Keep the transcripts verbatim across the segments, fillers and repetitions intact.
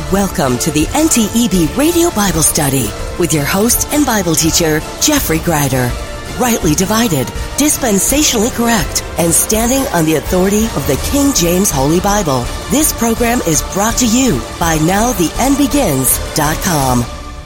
Welcome to the N T E B Radio Bible Study with your host and Bible teacher, Jeffrey Greider. Rightly divided, dispensationally correct, and standing on the authority of the King James Holy Bible. This program is brought to you by now the end begins dot com.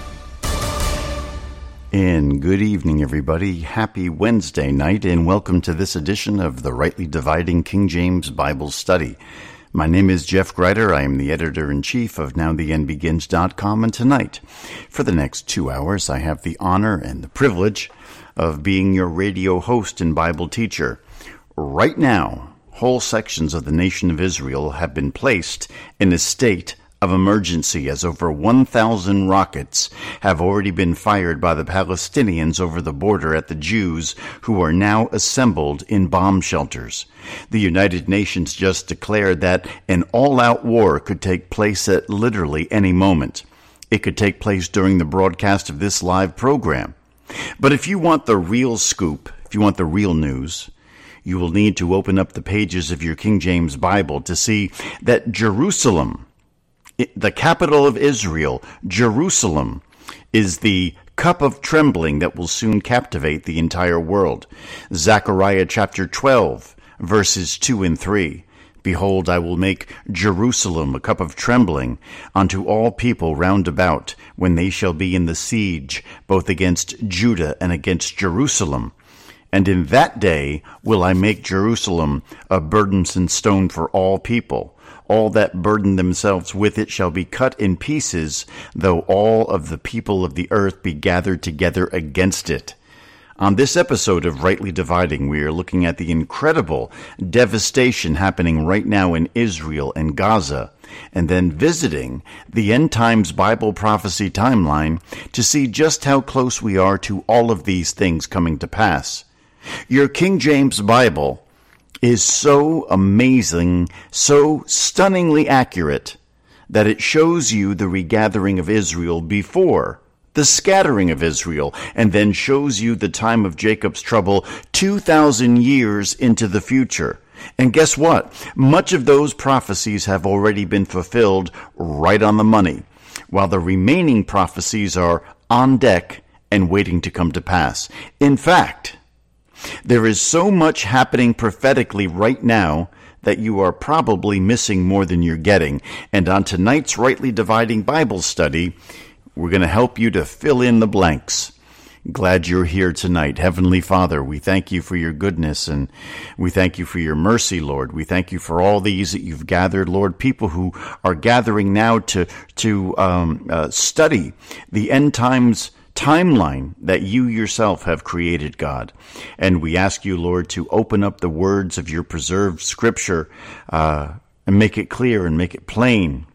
And good evening, everybody. Happy Wednesday night, and welcome to this edition of the Rightly Dividing King James Bible Study. My name is Jeff Greider. I am the editor-in-chief of now the end begins dot com, and tonight, for the next two hours, I have the honor and the privilege of being your radio host and Bible teacher. Right now, whole sections of the nation of Israel have been placed in a state of emergency as over one thousand rockets have already been fired by the Palestinians over the border at the Jews who are now assembled in bomb shelters. The United Nations just declared that an all-out war could take place at literally any moment. It could take place during the broadcast of this live program. But if you want the real scoop, if you want the real news, you will need to open up the pages of your King James Bible to see that Jerusalem, the capital of Israel, Jerusalem, is the cup of trembling that will soon captivate the entire world. Zechariah chapter twelve, verses two and three. Behold, I will make Jerusalem a cup of trembling unto all people round about, when they shall be in the siege, both against Judah and against Jerusalem. And in that day will I make Jerusalem a burdensome stone for all people. All that burden themselves with it shall be cut in pieces, though all of the people of the earth be gathered together against it. On this episode of Rightly Dividing, we are looking at the incredible devastation happening right now in Israel and Gaza, and then visiting the End Times Bible prophecy timeline to see just how close we are to all of these things coming to pass. Your King James Bible is so amazing, so stunningly accurate, that it shows you the regathering of Israel before the scattering of Israel, and then shows you the time of Jacob's trouble two thousand years into the future. And guess what? Much of those prophecies have already been fulfilled right on the money, while the remaining prophecies are on deck and waiting to come to pass. In fact, there is so much happening prophetically right now that you are probably missing more than you're getting. And on tonight's Rightly Dividing Bible Study, we're going to help you to fill in the blanks. Glad you're here tonight. Heavenly Father, we thank you for your goodness, and we thank you for your mercy, Lord. We thank you for all these that you've gathered, Lord, people who are gathering now to, to um, uh, study the end times timeline that you yourself have created, God. And we ask you, Lord, to open up the words of your preserved scripture uh, and make it clear and make it plain.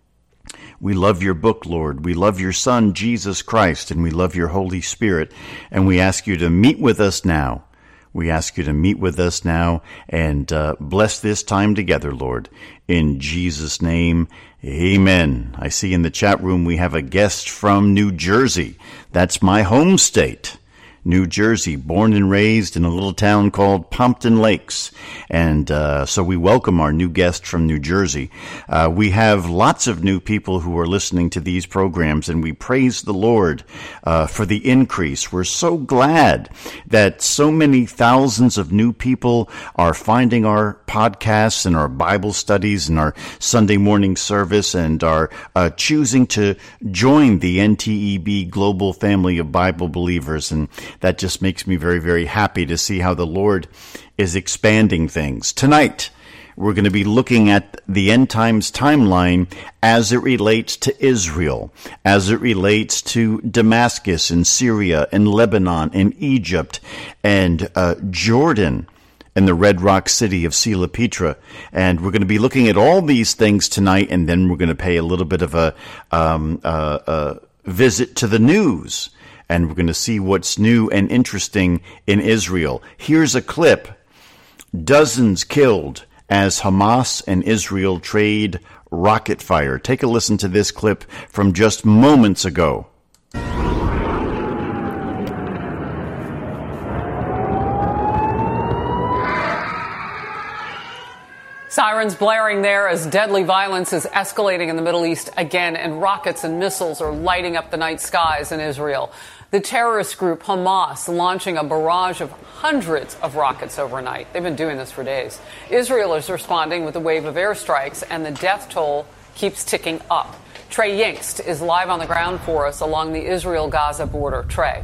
We love your book, Lord. We love your Son, Jesus Christ, and we love your Holy Spirit. And we ask you to meet with us now. We ask you to meet with us now and uh, bless this time together, Lord. In Jesus' name, amen. I see in the chat room we have a guest from New Jersey. That's my home state, New Jersey, born and raised in a little town called Pompton Lakes. And uh, so we welcome our new guest from New Jersey. Uh, we have lots of new people who are listening to these programs, and we praise the Lord uh, for the increase. We're so glad that so many thousands of new people are finding our podcasts and our Bible studies and our Sunday morning service and are uh, choosing to join the N T E B global family of Bible believers. And that just makes me very, very happy to see how the Lord is expanding things. Tonight, we're going to be looking at the end times timeline as it relates to Israel, as it relates to Damascus and Syria and Lebanon and Egypt and uh, Jordan and the Red Rock city of Sela Petra. And we're going to be looking at all these things tonight, and then we're going to pay a little bit of a, um, uh, a visit to the news. And we're going to see what's new and interesting in Israel. Here's a clip. Dozens killed as Hamas and Israel trade rocket fire. Take a listen to this clip from just moments ago. Sorry. Sirens blaring there as deadly violence is escalating in the Middle East again, and rockets and missiles are lighting up the night skies in Israel. The terrorist group Hamas launching a barrage of hundreds of rockets overnight. They've been doing this for days. Israel is responding with a wave of airstrikes, and the death toll keeps ticking up. Trey Yingst is live on the ground for us along the Israel-Gaza border. Trey.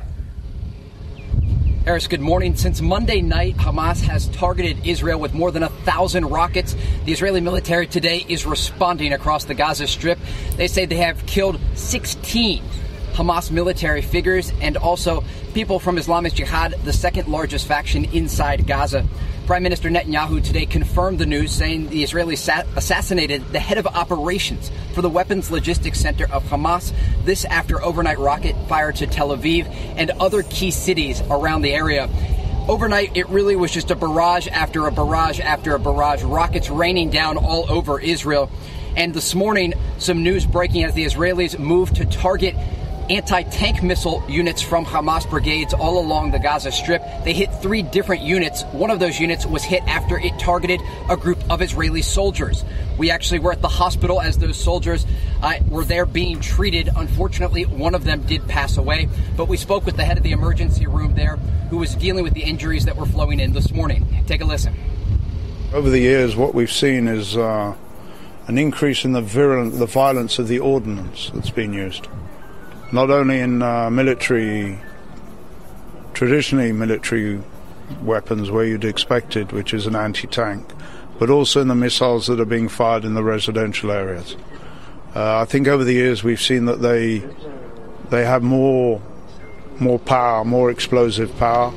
Harris, good morning. Since Monday night, Hamas has targeted Israel with more than a thousand rockets. The Israeli military today is responding across the Gaza Strip. They say they have killed sixteen Hamas military figures and also people from Islamic Jihad, the second largest faction inside Gaza. Prime Minister Netanyahu today confirmed the news, saying the Israelis sa- assassinated the head of operations for the weapons logistics center of Hamas. This after overnight rocket fire to Tel Aviv and other key cities around the area. Overnight, it really was just a barrage after a barrage after a barrage, rockets raining down all over Israel. And this morning, some news breaking as the Israelis moved to target anti-tank missile units from Hamas brigades all along the Gaza Strip. They hit three different units. One of those units was hit after it targeted a group of Israeli soldiers. We actually were at the hospital as those soldiers uh, were there being treated. Unfortunately, one of them did pass away, but we spoke with the head of the emergency room there who was dealing with the injuries that were flowing in this morning. Take a listen. Over the years, what we've seen is uh, an increase in the virulent, the violence of the ordnance that's been used. Not only in uh, military, traditionally military weapons where you'd expect it, which is an anti-tank, but also in the missiles that are being fired in the residential areas. Uh, I think over the years we've seen that they they have more more power, more explosive power.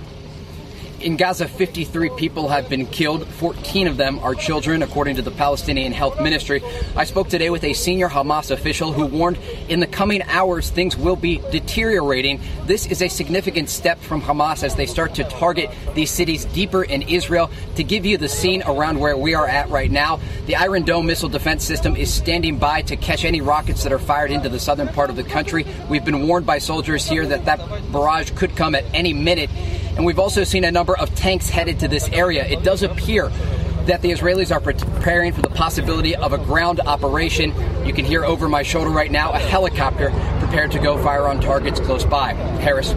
In Gaza, fifty-three people have been killed. fourteen of them are children, according to the Palestinian Health Ministry. I spoke today with a senior Hamas official who warned in the coming hours things will be deteriorating. This is a significant step from Hamas as they start to target these cities deeper in Israel. To give you the scene around where we are at right now, the Iron Dome missile defense system is standing by to catch any rockets that are fired into the southern part of the country. We've been warned by soldiers here that that barrage could come at any minute. And we've also seen a number of tanks headed to this area. It does appear that the Israelis are preparing for the possibility of a ground operation. You can hear over my shoulder right now a helicopter prepared to go fire on targets close by. Harris.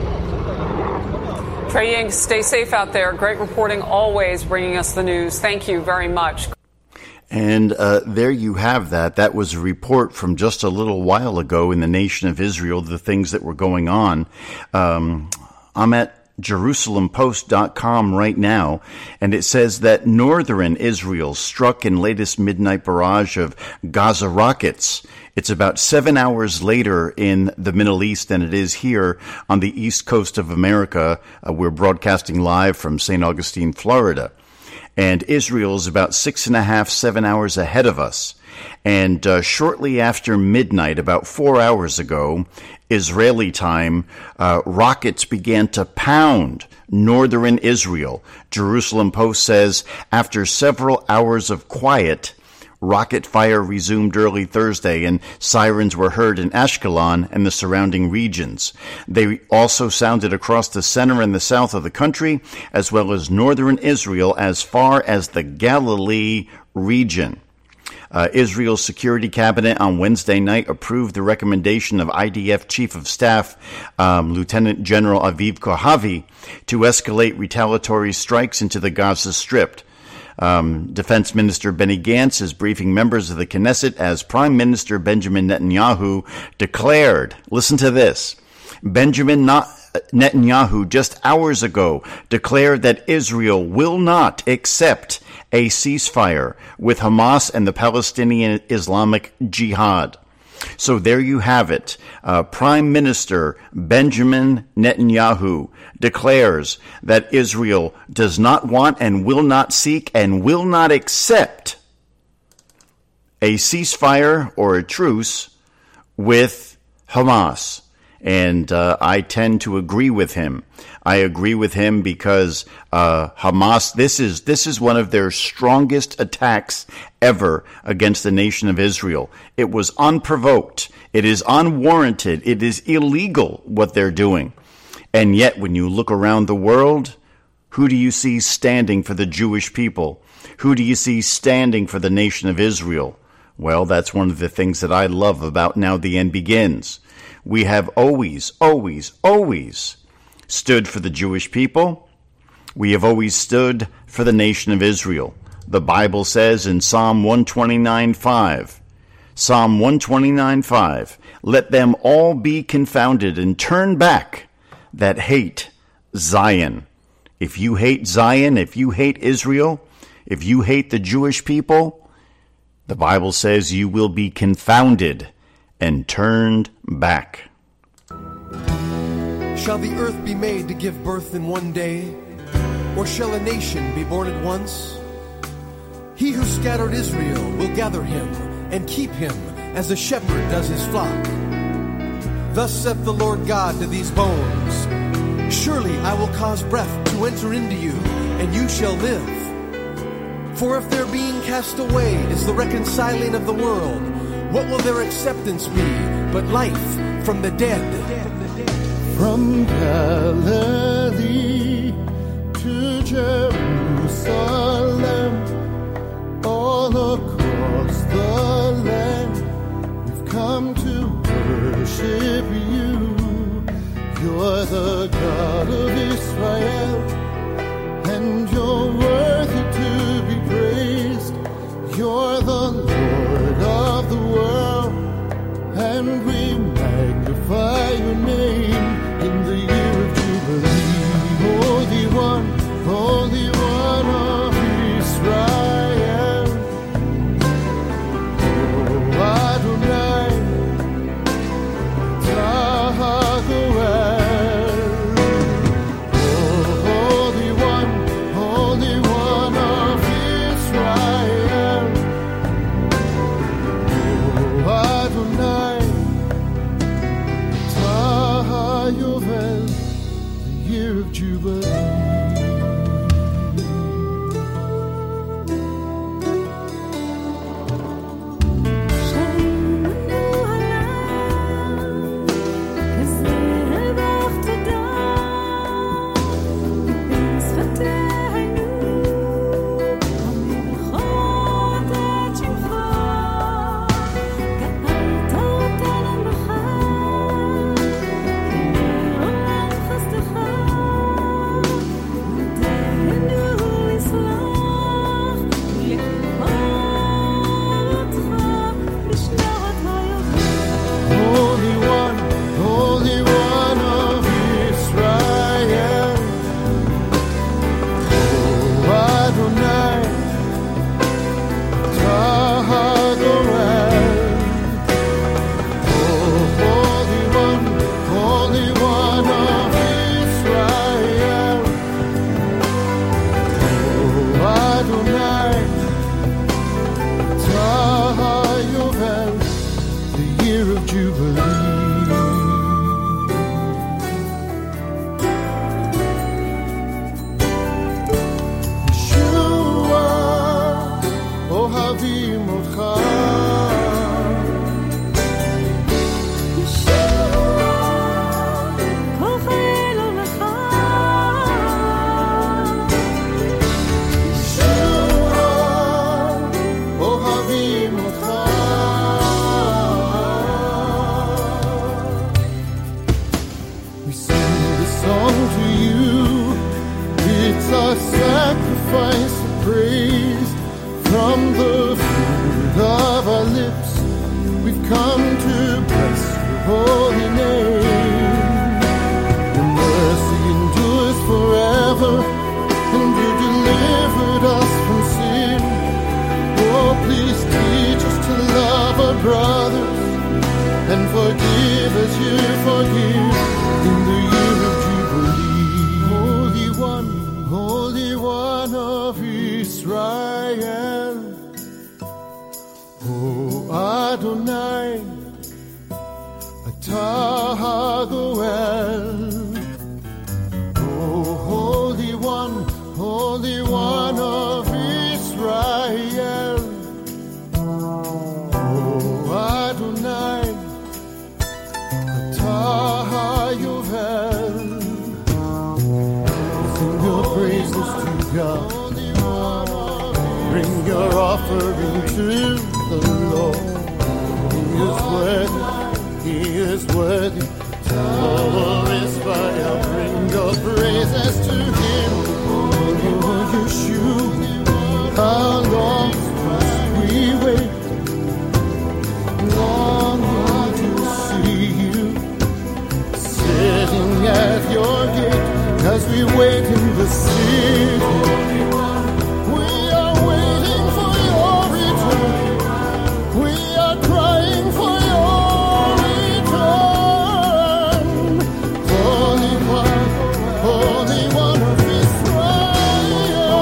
Trey Yingst, stay safe out there. Great reporting always, bringing us the news. Thank you very much. And uh, there you have that. That was a report from just a little while ago in the nation of Israel, the things that were going on. Um, I'm at Jerusalem Post dot com right now, and it says that northern Israel struck in latest midnight barrage of Gaza rockets. It's about seven hours later in the Middle East than it is here on the east coast of America. Uh, we're broadcasting live from Saint Augustine, Florida. And Israel is about six and a half, seven hours ahead of us. And uh, shortly after midnight, about four hours ago, Israeli time, uh, rockets began to pound northern Israel. Jerusalem Post says after several hours of quiet, rocket fire resumed early Thursday, and sirens were heard in Ashkelon and the surrounding regions. They also sounded across the center and the south of the country, as well as northern Israel as far as the Galilee region. Uh, Israel's Security Cabinet on Wednesday night approved the recommendation of I D F Chief of Staff um, Lieutenant General Aviv Kohavi to escalate retaliatory strikes into the Gaza Strip. Um, Defense Minister Benny Gantz is briefing members of the Knesset as Prime Minister Benjamin Netanyahu declared, listen to this, Benjamin Netanyahu just hours ago declared that Israel will not accept a ceasefire with Hamas and the Palestinian Islamic Jihad. So there you have it. Uh, Prime Minister Benjamin Netanyahu declares that Israel does not want and will not seek and will not accept a ceasefire or a truce with Hamas. And uh, I tend to agree with him. I agree with him because uh, Hamas, this is this is one of their strongest attacks ever against the nation of Israel. It was unprovoked. It is unwarranted. It is illegal what they're doing. And yet, when you look around the world, who do you see standing for the Jewish people? Who do you see standing for the nation of Israel? Well, that's one of the things that I love about Now the End Begins. We have always, always, always stood for the Jewish people. We have always stood for the nation of Israel. The Bible says in Psalm one twenty-nine five, Psalm one twenty-nine five, let them all be confounded and turn back that hate Zion. If you hate Zion, if you hate Israel, if you hate the Jewish people, the Bible says you will be confounded and turned back. Shall the earth be made to give birth in one day? Or shall a nation be born at once? He who scattered Israel will gather him and keep him as a shepherd does his flock. Thus saith the Lord God to these bones, surely I will cause breath to enter into you, and you shall live. For if their being cast away is the reconciling of the world, what will their acceptance be but life from the dead? From Galilee to Jerusalem, all across the land, we've come to worship you. You're the God of Israel, and you're worthy to be praised. You're the Lord of the world, and we magnify your name in the year of Jubilee. Holy One, Holy One of Israel. Oh, Adonai, Tahagoel. Oh, Holy One, Holy One of Israel. Oh, Adonai, Tahayovel, the year of Jubilee. serving to the Lord. He is worthy, He is worthy. Oh, Israel, bring your praises to Him. Oh, Yeshua, how long must we wait? Longing to see you, sitting at your gate, as we wait in the city. We are waiting for your return. We are crying for your return. Holy One, Holy One of Israel,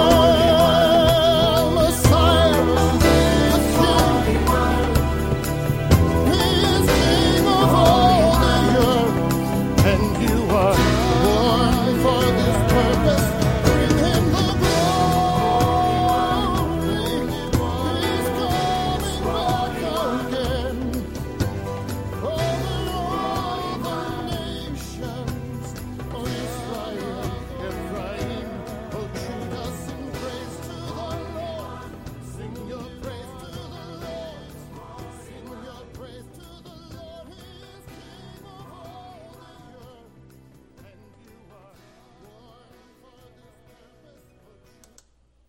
Messiah, the King. He is King of all the earth, and you are born for this purpose. Bring Him the glory. He's coming back again. Over all the nations, O Israel, Ephraim, O Judah, sing praise to the Lord. Sing your praise to the Lord. Sing your praise to the Lord. He is King of all the earth, and you are born for this purpose.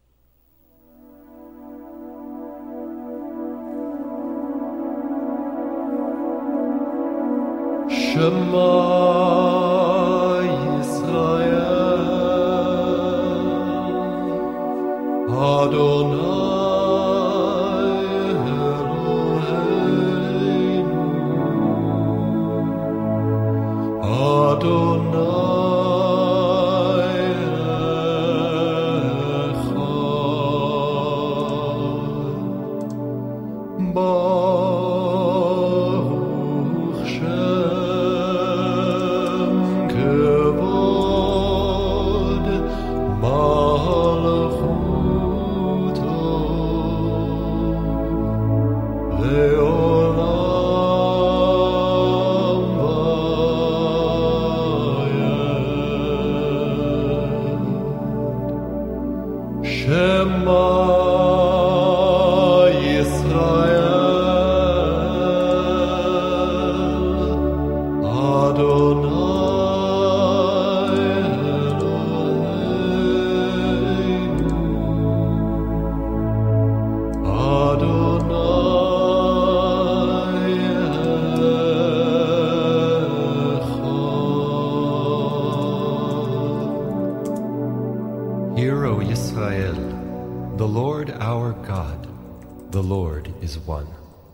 Shema Yisrael, Adonai Eloheinu, Adonai Echad, Baruch Shem Kevod Malchuto Leolam Vayed. Shema Yisrael, Adonai Eloheinu, Adonai Echad. Hear, O Yisrael, the Lord our God, the Lord is one.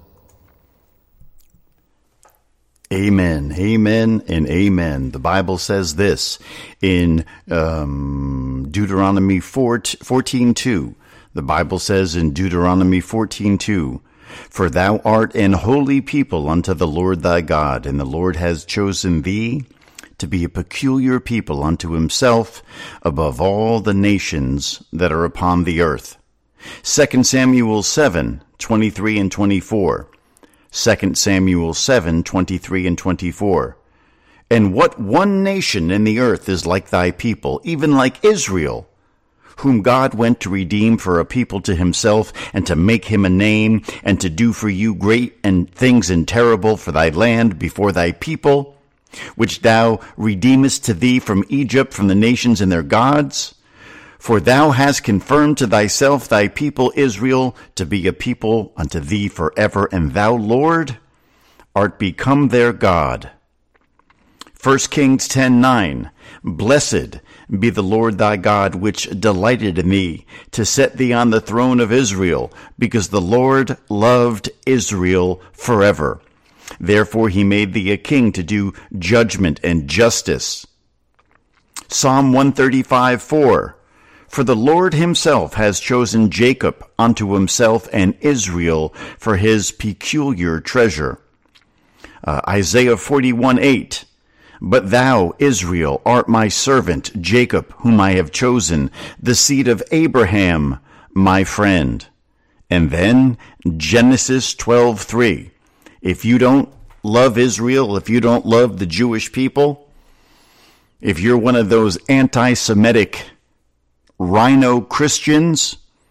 Amen, amen, and amen. The Bible says this in um, Deuteronomy fourteen two. The Bible says in Deuteronomy fourteen two, "For thou art an holy people unto the Lord thy God, and the Lord has chosen thee to be a peculiar people unto himself above all the nations that are upon the earth." Second Samuel seven twenty-three and twenty-four. Second Samuel seven twenty-three and twenty-four. "And what one nation in the earth is like thy people, even like Israel, whom God went to redeem for a people to himself, and to make him a name, and to do for you great and things and terrible for thy land before thy people, which thou redeemest to thee from Egypt, from the nations and their gods? For thou hast confirmed to thyself thy people Israel to be a people unto thee forever, and thou, Lord, art become their God." First Kings ten nine. "Blessed be the Lord thy God, which delighted in thee, to set thee on the throne of Israel, because the Lord loved Israel forever. Therefore he made thee a king to do judgment and justice." Psalm one thirty-five four. "For the Lord himself has chosen Jacob unto himself, and Israel for his peculiar treasure." Uh, Isaiah forty-one eight. "But thou, Israel, art my servant, Jacob, whom I have chosen, the seed of Abraham, my friend." And then Genesis twelve three. If you don't love Israel, if you don't love the Jewish people, if you're one of those anti-Semitic rhino Christians,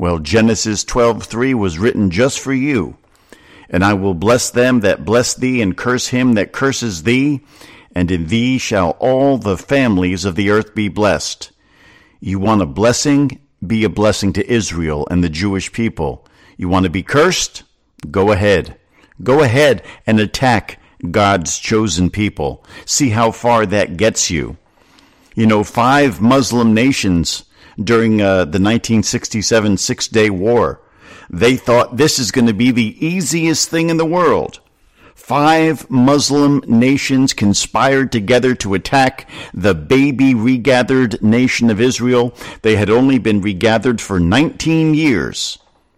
Well, Genesis twelve three was written just for you. And I will bless them that bless thee, and curse him that curses thee, and in thee shall all the families of the earth be blessed. You want a blessing? Be a blessing to Israel and the Jewish people. You want to be cursed? Go ahead. Go ahead and attack God's chosen people. See how far that gets you. You know, five Muslim nations during uh, the nineteen sixty-seven Six-Day War, they thought this is going to be the easiest thing in the world. Five Muslim nations conspired together to attack the baby regathered nation of Israel. They had only been regathered for nineteen years.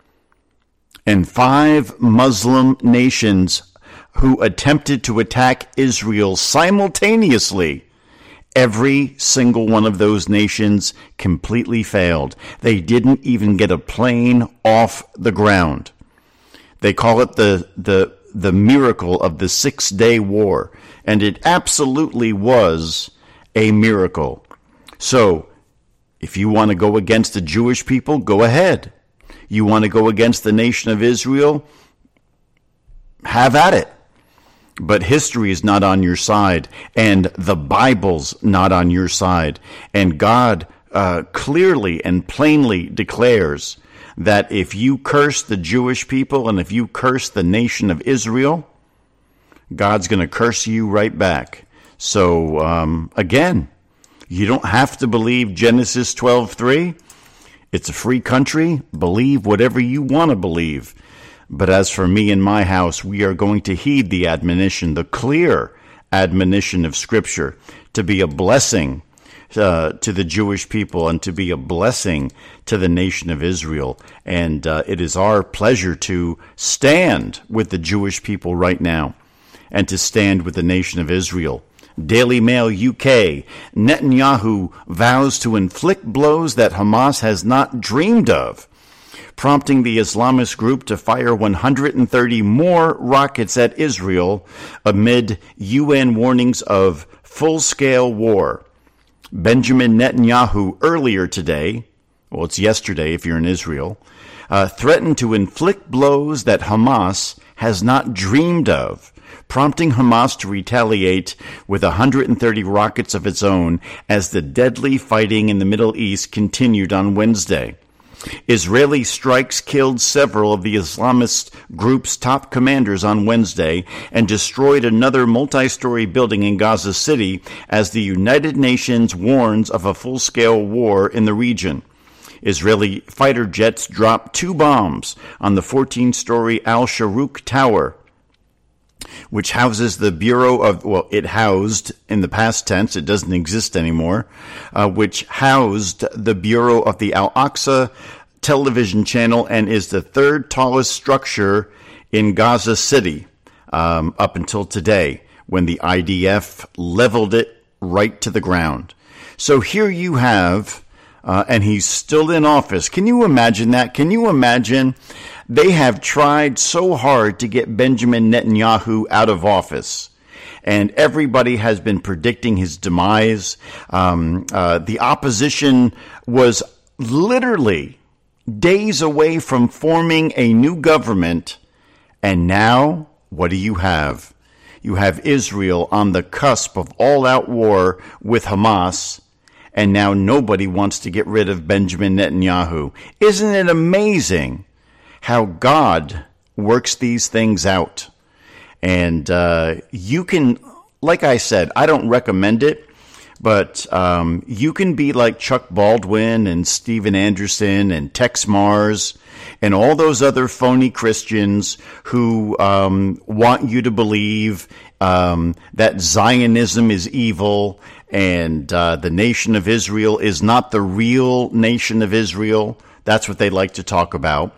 And five Muslim nations who attempted to attack Israel simultaneously, every single one of those nations completely failed. They didn't even get a plane off the ground. They call it the the the miracle of the Six-Day War, and it absolutely was a miracle. So, if you want to go against the Jewish people, go ahead. You want to go against the nation of Israel, have at it. But history is not on your side, and the Bible's not on your side. And God uh, clearly and plainly declares that if you curse the Jewish people and if you curse the nation of Israel, God's going to curse you right back. So, um, again, you don't have to believe Genesis twelve three. It's a free country. Believe whatever you want to believe. But as for me and my house, we are going to heed the admonition, the clear admonition of Scripture, to be a blessing uh, to the Jewish people and to be a blessing to the nation of Israel. And uh, it is our pleasure to stand with the Jewish people right now and to stand with the nation of Israel. Daily Mail U K, Netanyahu vows to inflict blows that Hamas has not dreamed of, prompting the Islamist group to fire one hundred thirty more rockets at Israel amid U N warnings of full-scale war. Benjamin Netanyahu earlier today, well, it's yesterday if you're in Israel, uh, threatened to inflict blows that Hamas has not dreamed of, prompting Hamas to retaliate with one hundred thirty rockets of its own as the deadly fighting in the Middle East continued on Wednesday. Israeli strikes killed several of the Islamist group's top commanders on Wednesday and destroyed another multi-story building in Gaza City as the United Nations warns of a full-scale war in the region. Israeli fighter jets dropped two bombs on the fourteen-story Al-Sharouk Tower, which houses the Bureau of, well, it housed, in the past tense, it doesn't exist anymore, uh, which housed the Bureau of the Al-Aqsa television channel and is the third tallest structure in Gaza City um, up until today, when the I D F leveled it right to the ground. So here you have, uh, and he's still in office. Can you imagine that? Can you imagine? They have tried so hard to get Benjamin Netanyahu out of office, and everybody has been predicting his demise. Um, uh, the opposition was literally days away from forming a new government, and now what do you have? You have Israel on the cusp of all-out war with Hamas, and now nobody wants to get rid of Benjamin Netanyahu. Isn't it amazing how God works these things out? And uh, you can, like I said, I don't recommend it, but um, you can be like Chuck Baldwin and Steven Anderson and Tex Mars and all those other phony Christians who um, want you to believe um, that Zionism is evil and uh, the nation of Israel is not the real nation of Israel. That's what they like to talk about.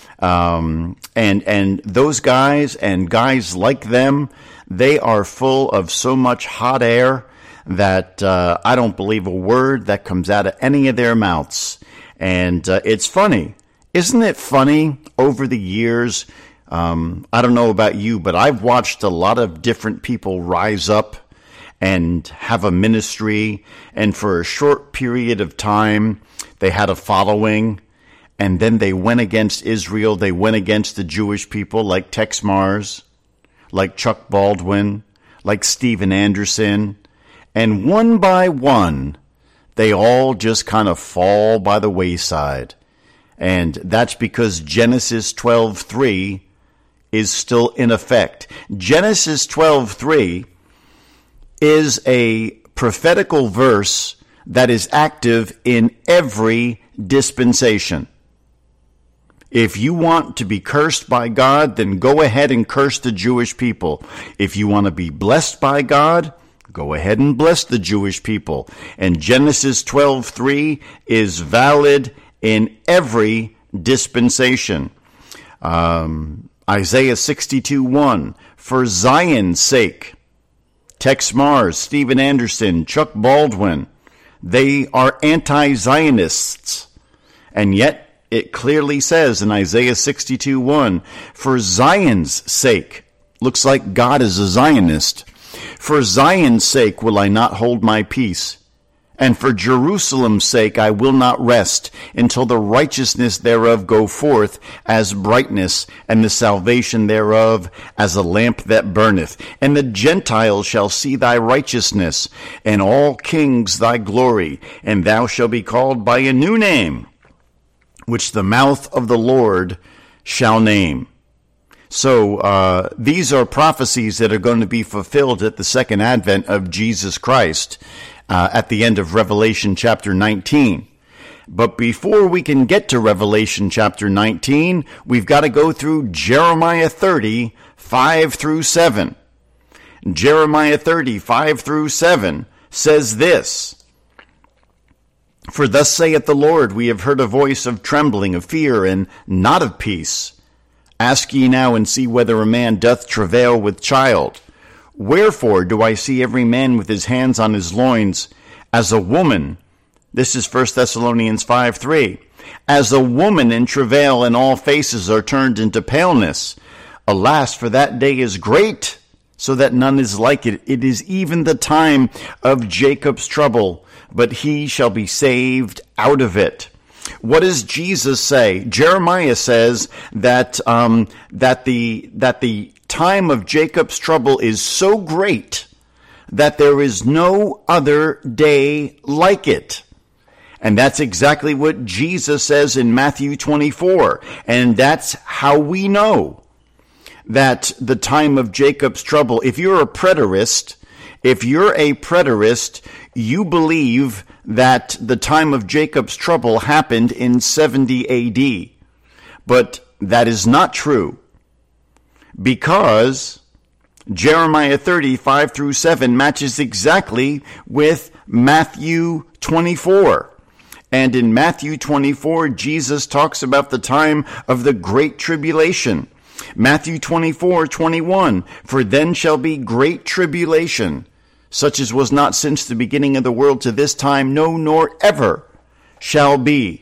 Um, and, and those guys and guys like them, they are full of so much hot air that, uh, I don't believe a word that comes out of any of their mouths. And, uh, it's funny. Isn't it funny over the years? Um, I don't know about you, but I've watched a lot of different people rise up and have a ministry. And for a short period of time, they had a following. and then they went against Israel. They went against the Jewish people like Tex Mars, like Chuck Baldwin, like Steven Anderson. And one by one, they all just kind of fall by the wayside. And that's because Genesis twelve three is still in effect. Genesis twelve three is a prophetical verse that is active in every dispensation. If you want to be cursed by God, then go ahead and curse the Jewish people. If you want to be blessed by God, go ahead and bless the Jewish people. And Genesis twelve three is valid in every dispensation. Um, Isaiah sixty-two one, for Zion's sake. Tex Mars, Steven Anderson, Chuck Baldwin, they are anti-Zionists. And yet, it clearly says in Isaiah sixty-two one, for Zion's sake. Looks like God is a Zionist. For Zion's sake will I not hold my peace, and for Jerusalem's sake I will not rest, until the righteousness thereof go forth as brightness, and the salvation thereof as a lamp that burneth. And the Gentiles shall see thy righteousness, and all kings thy glory, and thou shalt be called by a new name, which the mouth of the Lord shall name. So uh, these are prophecies that are going to be fulfilled at the second advent of Jesus Christ uh, at the end of Revelation chapter nineteen. But before we can get to Revelation chapter nineteen, we've got to go through Jeremiah thirty, five through seven. Jeremiah thirty, five through seven says this, for thus saith the Lord, we have heard a voice of trembling, of fear, and not of peace. Ask ye now and see whether a man doth travail with child. Wherefore do I see every man with his hands on his loins, as a woman? This is First Thessalonians five three. As a woman in travail, and all faces are turned into paleness. Alas, for that day is great, so that none is like it. It is even the time of Jacob's trouble, but he shall be saved out of it. What does Jesus say? Jeremiah says that um, that the that the time of Jacob's trouble is so great that there is no other day like it. And that's exactly what Jesus says in Matthew twenty-four. And that's how we know that the time of Jacob's trouble, if you're a preterist, if you're a preterist, you believe that the time of Jacob's trouble happened in seventy A D. But that is not true, because Jeremiah thirty, five through seven matches exactly with Matthew twenty-four. And in Matthew twenty-four, Jesus talks about the time of the Great Tribulation. Matthew twenty-four, twenty-one, for then shall be great tribulation, such as was not since the beginning of the world to this time, no, nor ever shall be.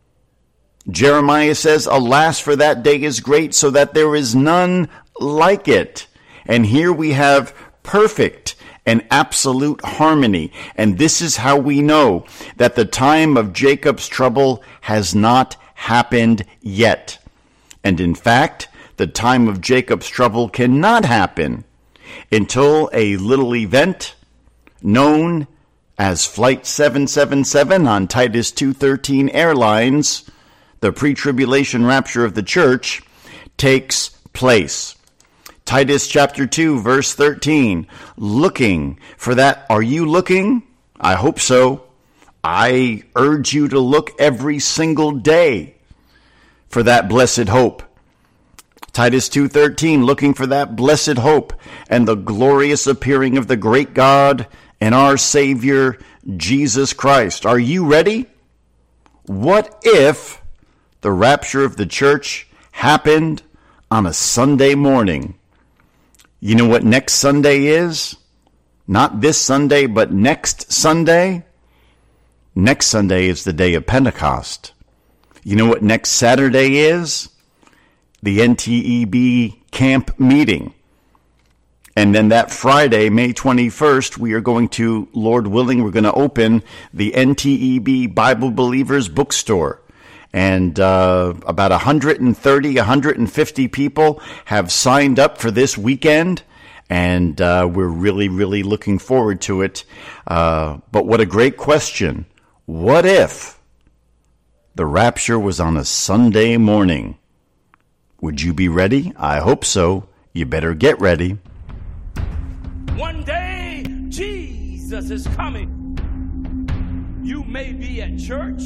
Jeremiah says, alas, for that day is great, so that there is none like it. And here we have perfect and absolute harmony. And this is how we know that the time of Jacob's trouble has not happened yet. And in fact, the time of Jacob's trouble cannot happen until a little event known as Flight seven seven seven on Titus two thirteen Airlines, the pre-tribulation rapture of the church, takes place. Titus chapter two, verse thirteen, looking for that. Are you looking? I hope so. I urge you to look every single day for that blessed hope. Titus two thirteen, looking for that blessed hope and the glorious appearing of the great God and our Savior, Jesus Christ. Are you ready? What if the rapture of the church happened on a Sunday morning? You know what next Sunday is? Not this Sunday, but next Sunday? Next Sunday is the day of Pentecost. You know what next Saturday is? The N T E B camp meeting. And then that Friday, May twenty-first, we are going to, Lord willing, we're going to open the N T E B Bible Believers bookstore. And uh, about one hundred thirty, one hundred fifty people have signed up for this weekend. And uh, we're really, really looking forward to it. Uh, but what a great question. What if the rapture was on a Sunday morning? Would you be ready? I hope so. You better get ready. One day, Jesus is coming. You may be at church.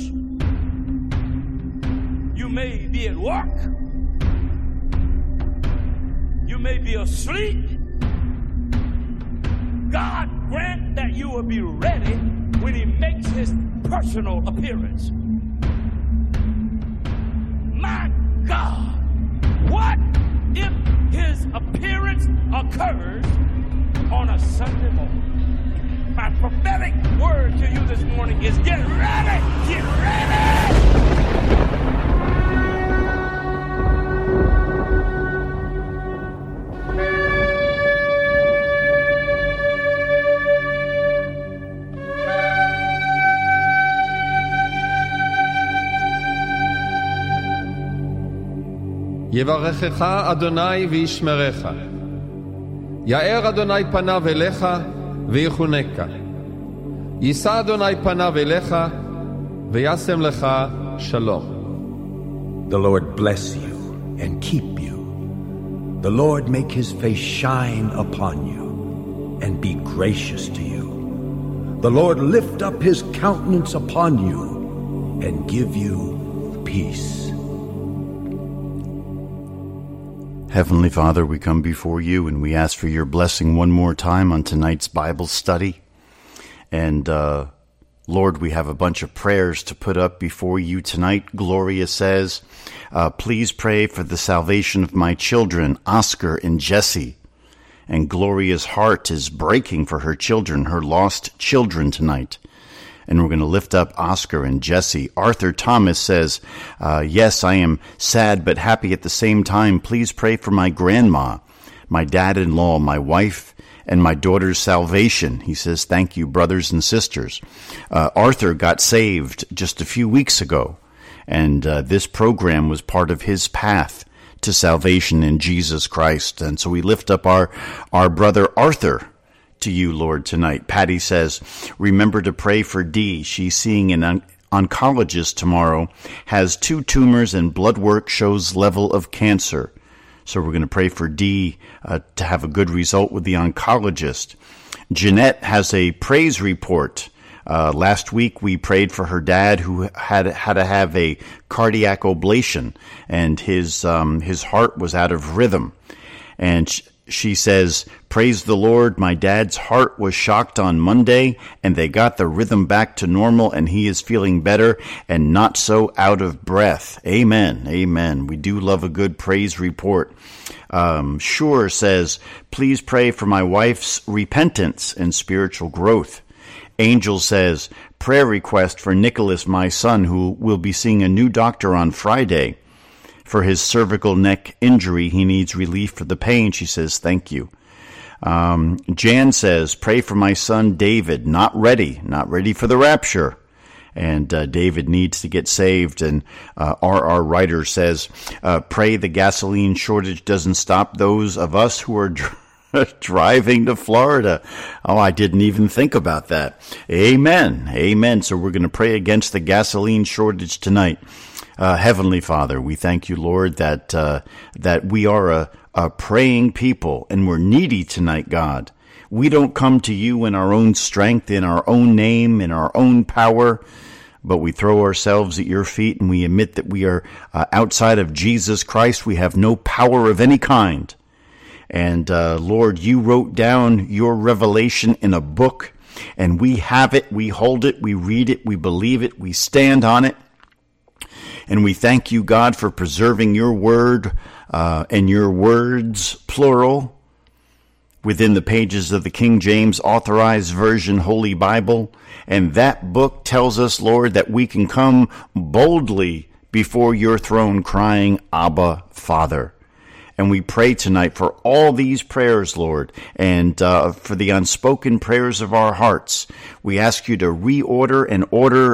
You may be at work. You may be asleep. God grant that you will be ready when he makes his personal appearance. My God, what if his appearance occurs on a Sunday morning? My prophetic word to you this morning is get ready, get ready! יברכך אדוני וישמרך. יאר אדוני פניו אליך ויחונקה. יישא אדוני פניו אליך וישם לך שלום. The Lord bless you and keep you. The Lord make his face shine upon you and be gracious to you. The Lord lift up his countenance upon you and give you peace. Heavenly Father, we come before you and we ask for your blessing one more time on tonight's Bible study. And, uh, Lord, we have a bunch of prayers to put up before you tonight. Gloria says, uh, please pray for the salvation of my children, Oscar and Jesse. And Gloria's heart is breaking for her children, her lost children tonight. And we're going to lift up Oscar and Jesse. Arthur Thomas says, uh, yes, I am sad but happy at the same time. Please pray for my grandma, my dad-in-law, my wife, and my daughter's salvation. He says, thank you, brothers and sisters. Uh, Arthur got saved just a few weeks ago, and uh, this program was part of his path to salvation in Jesus Christ. And so we lift up our, our brother Arthur to you, Lord, tonight. Patty says, remember to pray for Dee. She's seeing an on- oncologist tomorrow, has two tumors, and blood work shows level of cancer. So we're going to pray for Dee uh, to have a good result with the oncologist. Jeanette has a praise report. Uh, last week we prayed for her dad who had had to have a cardiac ablation, and his um, his heart was out of rhythm. And she, She says, praise the Lord, my dad's heart was shocked on Monday, and they got the rhythm back to normal, and he is feeling better and not so out of breath. Amen, amen. We do love a good praise report. Um, Sure says, please pray for my wife's repentance and spiritual growth. Angel says, prayer request for Nicholas, my son, who will be seeing a new doctor on Friday. For his cervical neck injury, he needs relief for the pain. She says, thank you. Um, Jan says, pray for my son David, not ready, not ready for the rapture. And uh, David needs to get saved. And uh, R R Writer says, uh, pray the gasoline shortage doesn't stop those of us who are dr- driving to Florida. Oh, I didn't even think about that. Amen, amen. So we're going to pray against the gasoline shortage tonight. Uh, Heavenly Father, we thank you, Lord, that uh, that we are a, a praying people, and we're needy tonight, God. We don't come to you in our own strength, in our own name, in our own power, but we throw ourselves at your feet, and we admit that we are uh, outside of Jesus Christ. We have no power of any kind. And uh, Lord, you wrote down your revelation in a book, and we have it, we hold it, we read it, we believe it, we stand on it. And we thank you, God, for preserving your word uh, and your words, plural, within the pages of the King James Authorized Version Holy Bible. And that book tells us, Lord, that we can come boldly before your throne crying, Abba, Father. And we pray tonight for all these prayers, Lord, and uh, for the unspoken prayers of our hearts. We ask you to reorder and order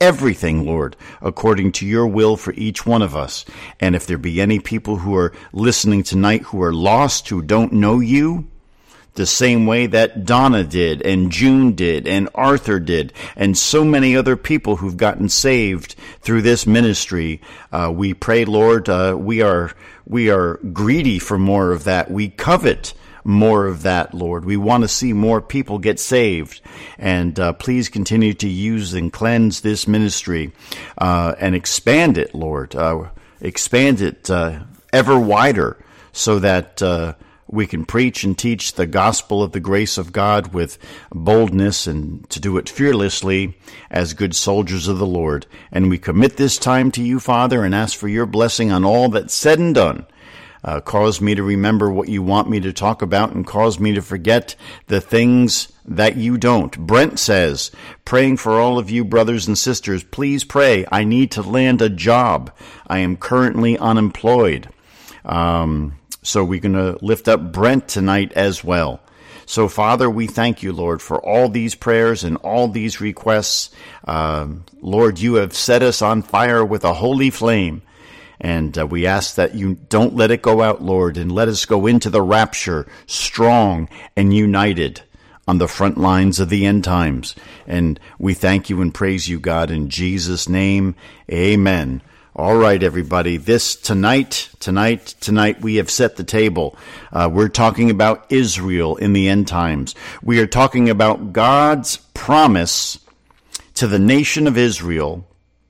everything, Lord, according to your will for each one of us. And if there be any people who are listening tonight who are lost, who don't know you, the same way that Donna did, and June did, and Arthur did, and so many other people who've gotten saved through this ministry, uh, we pray, Lord, uh, we are we are greedy for more of that. We covet more of that, Lord. We want to see more people get saved. And uh, please continue to use and cleanse this ministry uh, and expand it, Lord. Uh, expand it uh, ever wider so that uh, we can preach and teach the gospel of the grace of God with boldness and to do it fearlessly as good soldiers of the Lord. And we commit this time to you, Father, and ask for your blessing on all that's said and done. Uh, cause me to remember what you want me to talk about and cause me to forget the things that you don't. Brent says, praying for all of you brothers and sisters, please pray. I need to land a job. I am currently unemployed. Um, so we're going to lift up Brent tonight as well. So, Father, we thank you, Lord, for all these prayers and all these requests. Uh, Lord, you have set us on fire with a holy flame. And uh, we ask that you don't let it go out, Lord, and let us go into the rapture strong and united on the front lines of the end times. And we thank you and praise you, God, in Jesus' name. Amen. All right, everybody. This tonight, tonight, tonight, we have set the table. Uh, we're talking about Israel in the end times. We are talking about God's promise to the nation of Israel,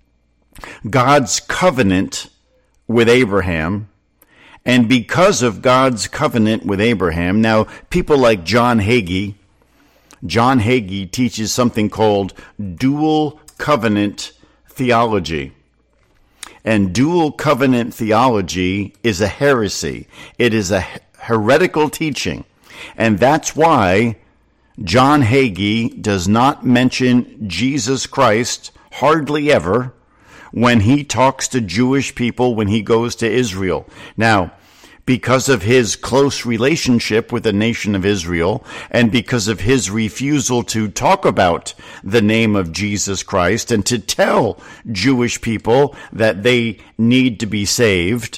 God's covenant with Abraham, and because of God's covenant with Abraham, now people like John Hagee, John Hagee teaches something called dual covenant theology. And dual covenant theology is a heresy. It is a heretical teaching. And that's why John Hagee does not mention Jesus Christ hardly ever when he talks to Jewish people when he goes to Israel. Now, because of his close relationship with the nation of Israel, and because of his refusal to talk about the name of Jesus Christ and to tell Jewish people that they need to be saved,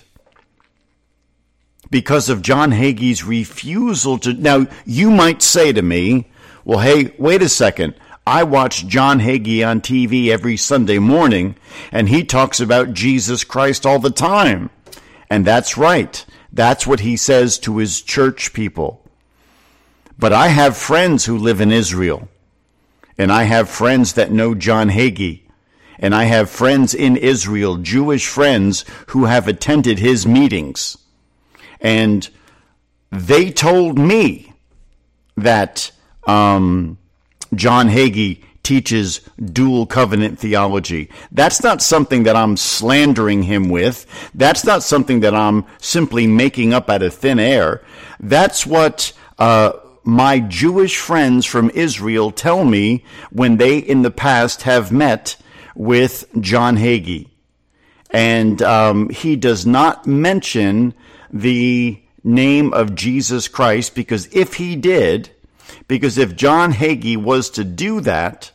because of John Hagee's refusal to... Now, you might say to me, well, hey, wait a second. I watch John Hagee on T V every Sunday morning, and he talks about Jesus Christ all the time. And that's right. That's what he says to his church people. But I have friends who live in Israel, and I have friends that know John Hagee, and I have friends in Israel, Jewish friends, who have attended his meetings. And they told me that... Um, John Hagee teaches dual covenant theology. That's not something that I'm slandering him with. That's not something that I'm simply making up out of thin air. That's what uh, my Jewish friends from Israel tell me when they in the past have met with John Hagee. And um, he does not mention the name of Jesus Christ, because if he did... Because if John Hagee was to do that,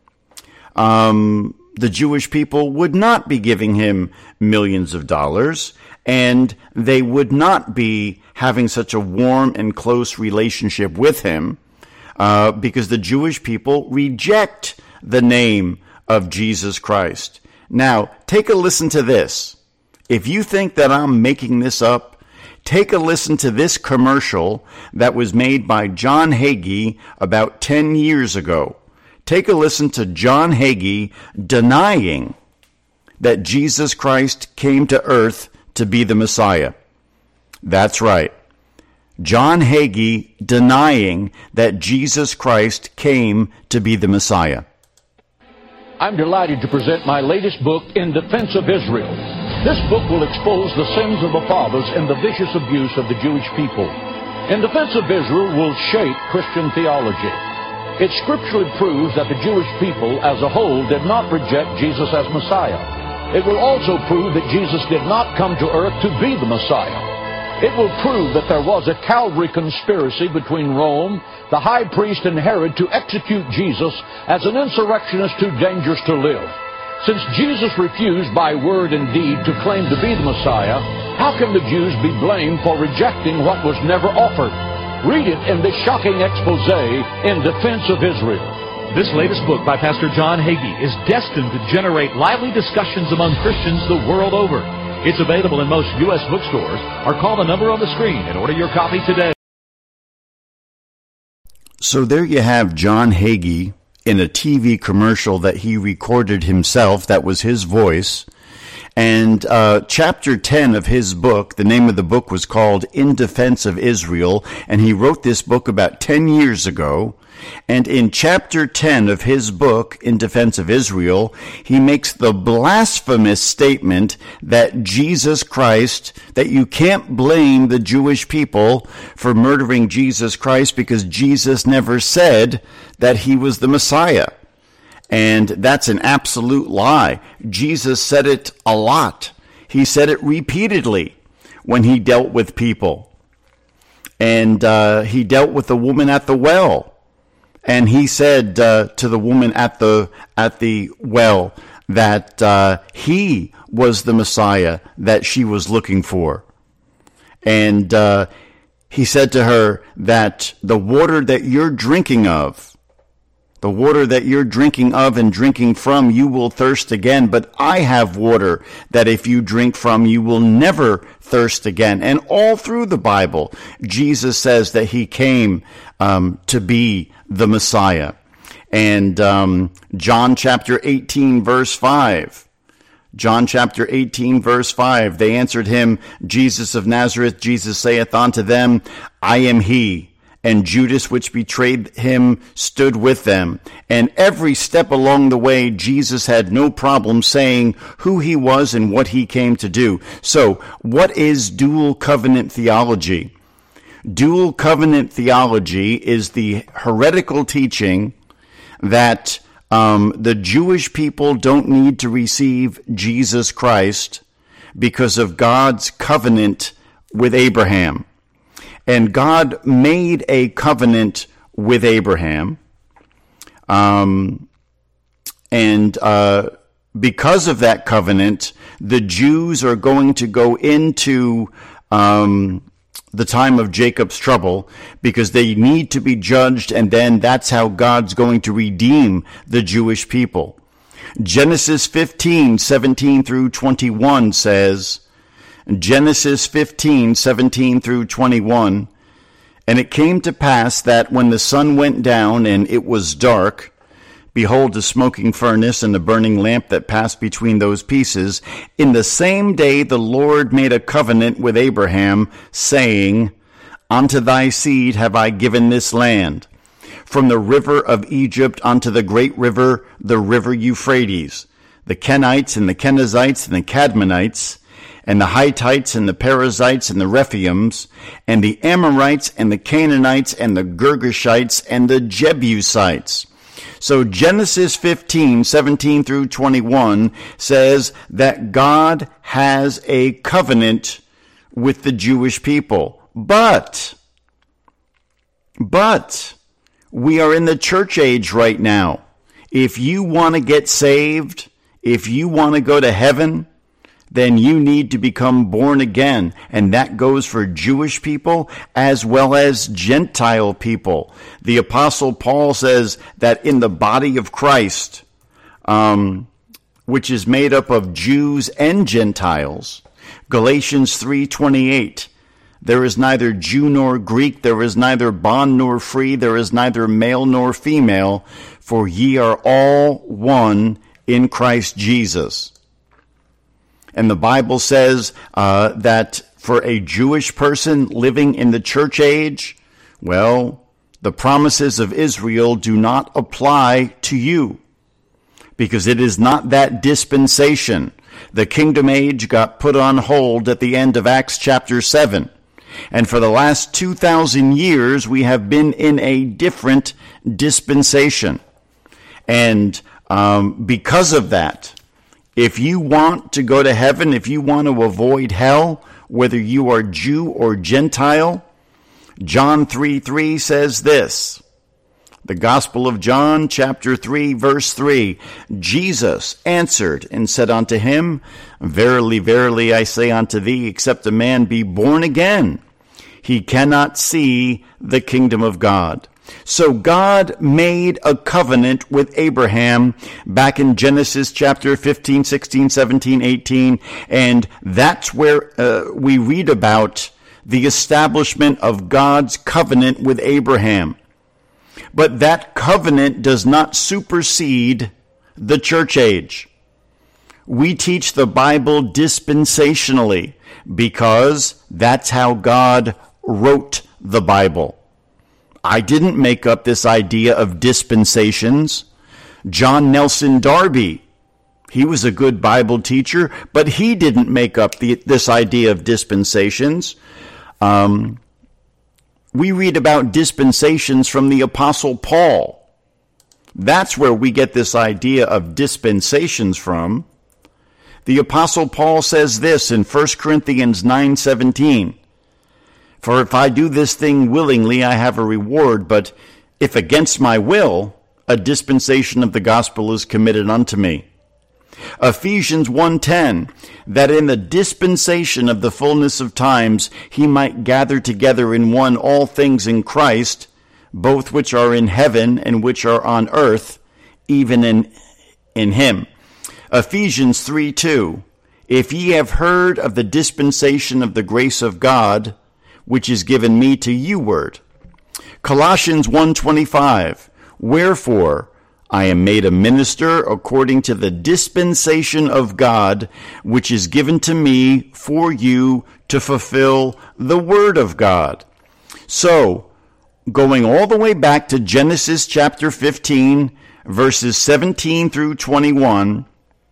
um, the Jewish people would not be giving him millions of dollars, and they would not be having such a warm and close relationship with him, uh, because the Jewish people reject the name of Jesus Christ. Now, take a listen to this. If you think that I'm making this up, take a listen to this commercial that was made by John Hagee about ten years ago. Take a listen to John Hagee denying that Jesus Christ came to earth to be the Messiah. That's right. John Hagee denying that Jesus Christ came to be the Messiah. I'm delighted to present my latest book, In Defense of Israel. This book will expose the sins of the fathers and the vicious abuse of the Jewish people. In Defense of Israel will shape Christian theology. It scripturally proves that the Jewish people as a whole did not reject Jesus as Messiah. It will also prove that Jesus did not come to earth to be the Messiah. It will prove that there was a Calvary conspiracy between Rome, the high priest, and Herod to execute Jesus as an insurrectionist too dangerous to live. Since Jesus refused by word and deed to claim to be the Messiah, how can the Jews be blamed for rejecting what was never offered? Read it in this shocking expose in defense of Israel. This latest book by Pastor John Hagee is destined to generate lively discussions among Christians the world over. It's available in most U S bookstores, or call the number on the screen and order your copy today. So there you have John Hagee in a T V commercial that he recorded himself. That was his voice. And uh, chapter ten of his book, the name of the book was called In Defense of Israel, and he wrote this book about ten years ago. And in chapter ten of his book, In Defense of Israel, he makes the blasphemous statement that Jesus Christ, that you can't blame the Jewish people for murdering Jesus Christ because Jesus never said that he was the Messiah. And that's an absolute lie. Jesus said it a lot. He said it repeatedly when he dealt with people. And uh, he dealt with the woman at the well. And he said uh, to the woman at the at the well that uh, he was the Messiah that she was looking for. And uh, he said to her that the water that you're drinking of, the water that you're drinking of and drinking from, you will thirst again. But I have water that if you drink from, you will never thirst again. And all through the Bible, Jesus says that he came um, to be the Messiah. And um, John chapter eighteen, verse five. John chapter eighteen, verse five. They answered him, Jesus of Nazareth. Jesus saith unto them, I am he. And Judas, which betrayed him, stood with them. And every step along the way, Jesus had no problem saying who he was and what he came to do. So, what is dual covenant theology? Dual covenant theology is the heretical teaching that um, the Jewish people don't need to receive Jesus Christ because of God's covenant with Abraham. And God made a covenant with Abraham. Um, and uh, because of that covenant, the Jews are going to go into um, the time of Jacob's trouble because they need to be judged, and then that's how God's going to redeem the Jewish people. Genesis fifteen, seventeen through twenty-one says, Genesis fifteen, seventeen through twenty-one, and it came to pass that when the sun went down and it was dark, behold, a smoking furnace and a burning lamp that passed between those pieces. In the same day the Lord made a covenant with Abraham, saying, Unto thy seed have I given this land, from the river of Egypt unto the great river, the river Euphrates, the Kenites and the Kenizzites and the Cadmonites, and the Hittites and the Perizzites and the Rephaims, and the Amorites and the Canaanites and the Girgashites and the Jebusites. So Genesis fifteen, seventeen through twenty-one says that God has a covenant with the Jewish people. But, but, we are in the church age right now. If you want to get saved, if you want to go to heaven, then you need to become born again. And that goes for Jewish people as well as Gentile people. The Apostle Paul says that in the body of Christ, um, which is made up of Jews and Gentiles, Galatians three twenty-eight, there is neither Jew nor Greek, there is neither bond nor free, there is neither male nor female, for ye are all one in Christ Jesus. And the Bible says uh, that for a Jewish person living in the church age, well, the promises of Israel do not apply to you because it is not that dispensation. The kingdom age got put on hold at the end of Acts chapter seven. And for the last two thousand years, we have been in a different dispensation. And um, because of that, if you want to go to heaven, if you want to avoid hell, whether you are Jew or Gentile, John three three says this, The Gospel of John, chapter three, verse three. Jesus answered and said unto him, Verily, verily, I say unto thee, except a man be born again, he cannot see the kingdom of God. So God made a covenant with Abraham back in Genesis chapter fifteen, sixteen, seventeen, eighteen, and that's where uh, we read about the establishment of God's covenant with Abraham. But that covenant does not supersede the church age. We teach the Bible dispensationally because that's how God wrote the Bible. I didn't make up this idea of dispensations. John Nelson Darby, he was a good Bible teacher, but he didn't make up the, this idea of dispensations. Um, we read about dispensations from the Apostle Paul. That's where we get this idea of dispensations from. The Apostle Paul says this in First Corinthians nine seventeen. For if I do this thing willingly, I have a reward, but if against my will, a dispensation of the gospel is committed unto me. Ephesians one ten, that in the dispensation of the fullness of times he might gather together in one all things in Christ, both which are in heaven and which are on earth, even in, in him. Ephesians three two, if ye have heard of the dispensation of the grace of God, which is given me to you word. Colossians one twenty-five, wherefore I am made a minister according to the dispensation of God, which is given to me for you to fulfill the word of God. So, going all the way back to Genesis chapter fifteen, verses seventeen through twenty-one,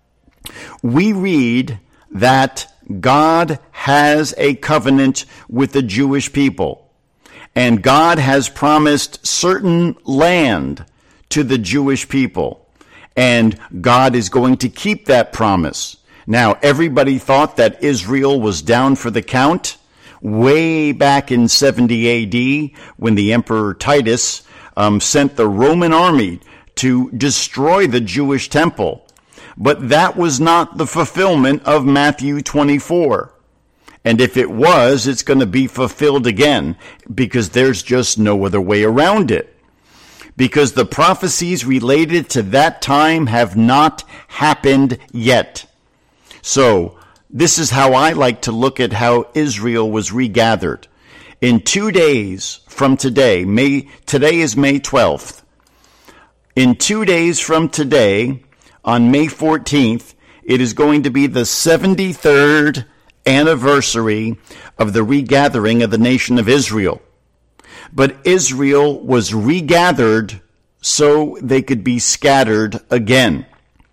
we read that God has a covenant with the Jewish people, and God has promised certain land to the Jewish people, and God is going to keep that promise. Now, everybody thought that Israel was down for the count way back in seventy A D when the Emperor Titus um, sent the Roman army to destroy the Jewish temple. But that was not the fulfillment of Matthew twenty-four. And if it was, it's going to be fulfilled again, because there's just no other way around it. Because the prophecies related to that time have not happened yet. So, this is how I like to look at how Israel was regathered. In two days from today, May, today is May twelfth. In two days from today, on May fourteenth, it is going to be the seventy-third anniversary of the regathering of the nation of Israel. But Israel was regathered so they could be scattered again.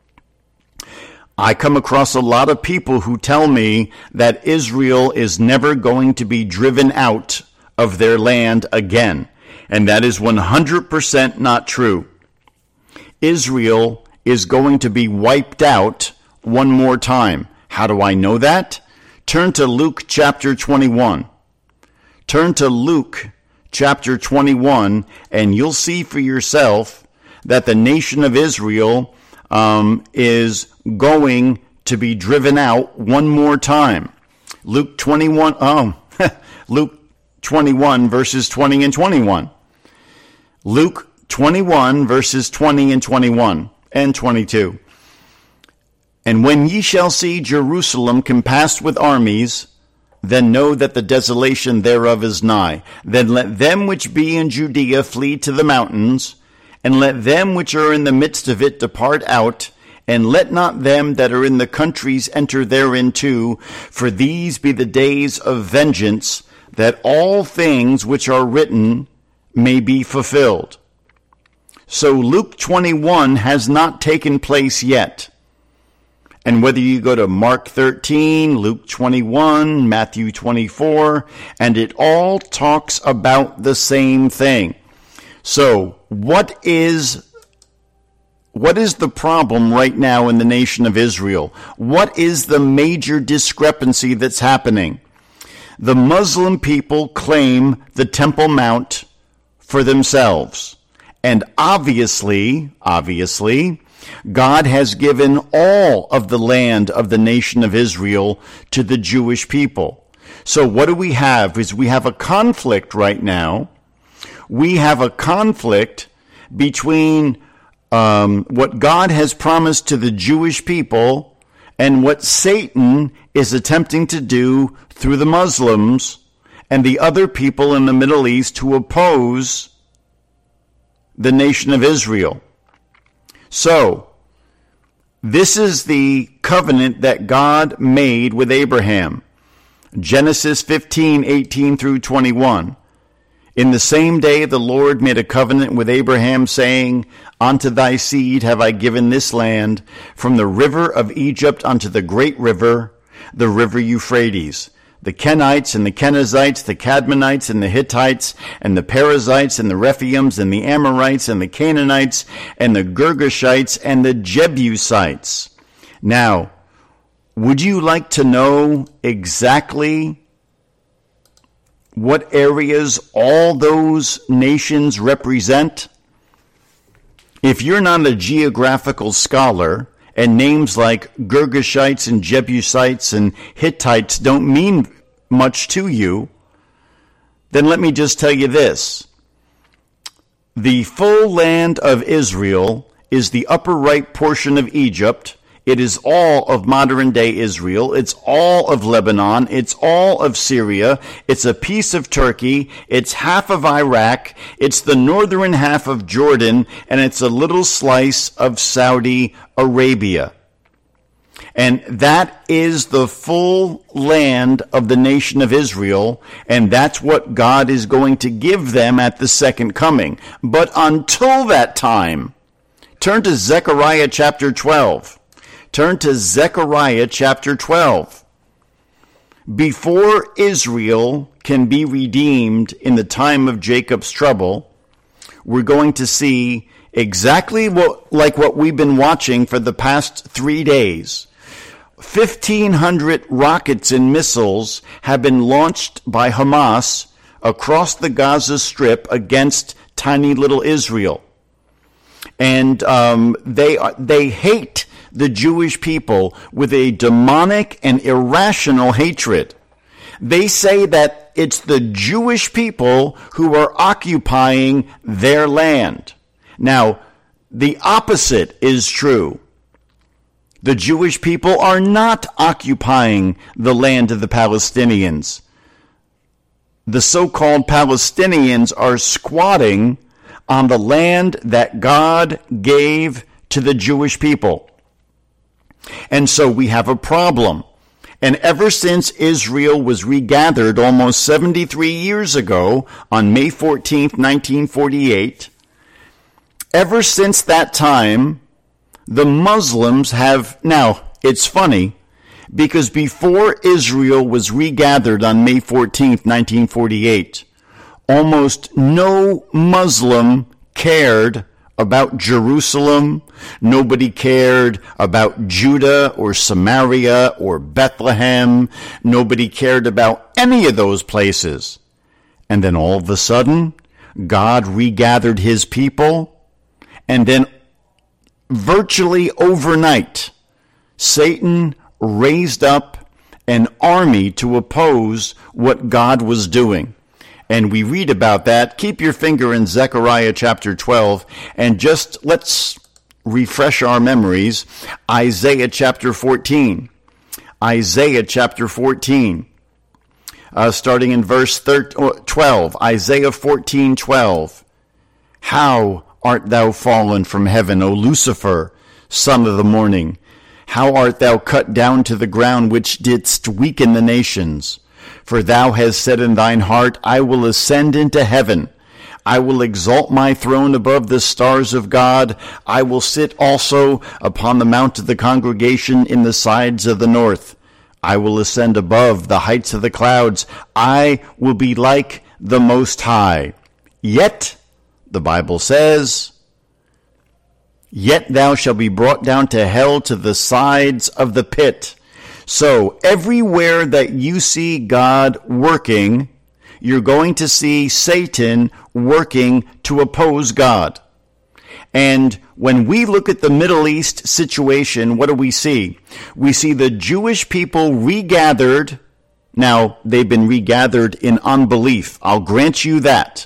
I come across a lot of people who tell me that Israel is never going to be driven out of their land again, and that is one hundred percent not true. Israel is going to be wiped out one more time. How do I know that? Turn to Luke chapter twenty-one. Turn to Luke chapter twenty-one, and you'll see for yourself that the nation of Israel um, is going to be driven out one more time. Luke twenty-one, oh, Luke twenty-one, verses twenty and twenty-one. Luke twenty-one, verses twenty and twenty-one. And twenty-two. And when ye shall see Jerusalem compassed with armies, then know that the desolation thereof is nigh. Then let them which be in Judea flee to the mountains, and let them which are in the midst of it depart out, and let not them that are in the countries enter therein too, for these be the days of vengeance, that all things which are written may be fulfilled. So Luke twenty-one has not taken place yet. And whether you go to Mark thirteen, Luke twenty-one, Matthew twenty-four, and it all talks about the same thing. So what is, what is the problem right now in the nation of Israel? What is the major discrepancy that's happening? The Muslim people claim the Temple Mount for themselves. And obviously, obviously, God has given all of the land of the nation of Israel to the Jewish people. So what do we have is we have a conflict right now. We have a conflict between um, what God has promised to the Jewish people and what Satan is attempting to do through the Muslims and the other people in the Middle East who oppose the nation of Israel. So, this is the covenant that God made with Abraham. Genesis fifteen, eighteen through twenty-one. In the same day the Lord made a covenant with Abraham, saying, Unto thy seed have I given this land, from the river of Egypt unto the great river, the river Euphrates. The Kenites and the Kenizzites, the Cadmonites and the Hittites, and the Perizzites and the Rephaims and the Amorites and the Canaanites and the Girgashites and the Jebusites. Now, would you like to know exactly what areas all those nations represent? If you're not a geographical scholar, and names like Girgashites and Jebusites and Hittites don't mean much to you, then let me just tell you this. The full land of Israel is the upper right portion of Egypt. It is all of modern-day Israel. It's all of Lebanon. It's all of Syria. It's a piece of Turkey. It's half of Iraq. It's the northern half of Jordan. And it's a little slice of Saudi Arabia. And that is the full land of the nation of Israel. And that's what God is going to give them at the second coming. But until that time, turn to Zechariah chapter twelve. Turn to Zechariah chapter twelve. Before Israel can be redeemed in the time of Jacob's trouble, we're going to see exactly what, like what we've been watching for the past three days. fifteen hundred rockets and missiles have been launched by Hamas across the Gaza Strip against tiny little Israel. And um, they they hate the Jewish people with a demonic and irrational hatred. They say that it's the Jewish people who are occupying their land. Now, the opposite is true. The Jewish people are not occupying the land of the Palestinians. The so-called Palestinians are squatting on the land that God gave to the Jewish people. And so we have a problem. And ever since Israel was regathered almost seventy-three years ago on May fourteenth, nineteen forty-eight, ever since that time, the Muslims have, now, it's funny, because before Israel was regathered on May fourteenth, nineteen forty-eight, almost no Muslim cared about Jerusalem. Nobody cared about Judah or Samaria or Bethlehem. Nobody cared about any of those places. And then all of a sudden, God regathered his people, and then virtually overnight, Satan raised up an army to oppose what God was doing. And we read about that. Keep your finger in Zechariah chapter twelve, and just let's refresh our memories. Isaiah chapter fourteen. Isaiah chapter fourteen. Uh, starting in verse twelve. Isaiah fourteen twelve. How art thou fallen from heaven, O Lucifer, son of the morning? How art thou cut down to the ground, which didst weaken the nations? For thou hast said in thine heart, I will ascend into heaven. I will exalt my throne above the stars of God. I will sit also upon the mount of the congregation in the sides of the north. I will ascend above the heights of the clouds. I will be like the Most High. Yet, the Bible says, yet thou shalt be brought down to hell, to the sides of the pit. So everywhere that you see God working, you're going to see Satan working to oppose God. And when we look at the Middle East situation, what do we see? We see the Jewish people regathered. Now, they've been regathered in unbelief. I'll grant you that.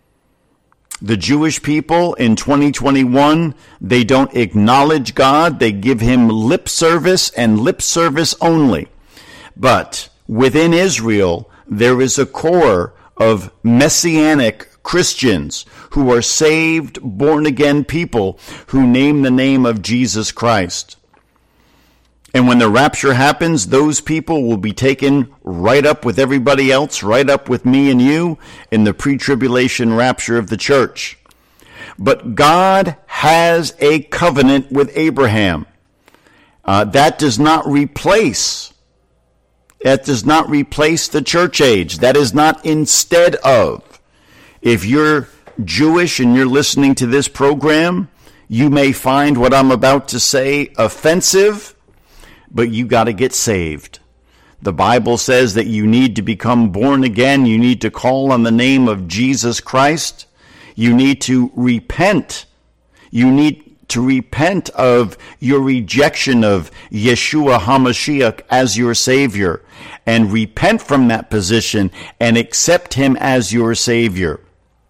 The Jewish people in twenty twenty-one, they don't acknowledge God. They give him lip service and lip service only. But within Israel, there is a core of Messianic Christians who are saved, born-again people who name the name of Jesus Christ. And when the rapture happens, those people will be taken right up with everybody else, right up with me and you in the pre-tribulation rapture of the church. But God has a covenant with Abraham. Uh, that does not replace, that does not replace the church age. That is not instead of. If you're Jewish and you're listening to this program, you may find what I'm about to say offensive, but you got to get saved. The Bible says that you need to become born again. You need to call on the name of Jesus Christ. You need to repent. You need to repent of your rejection of Yeshua HaMashiach as your Savior and repent from that position and accept him as your Savior.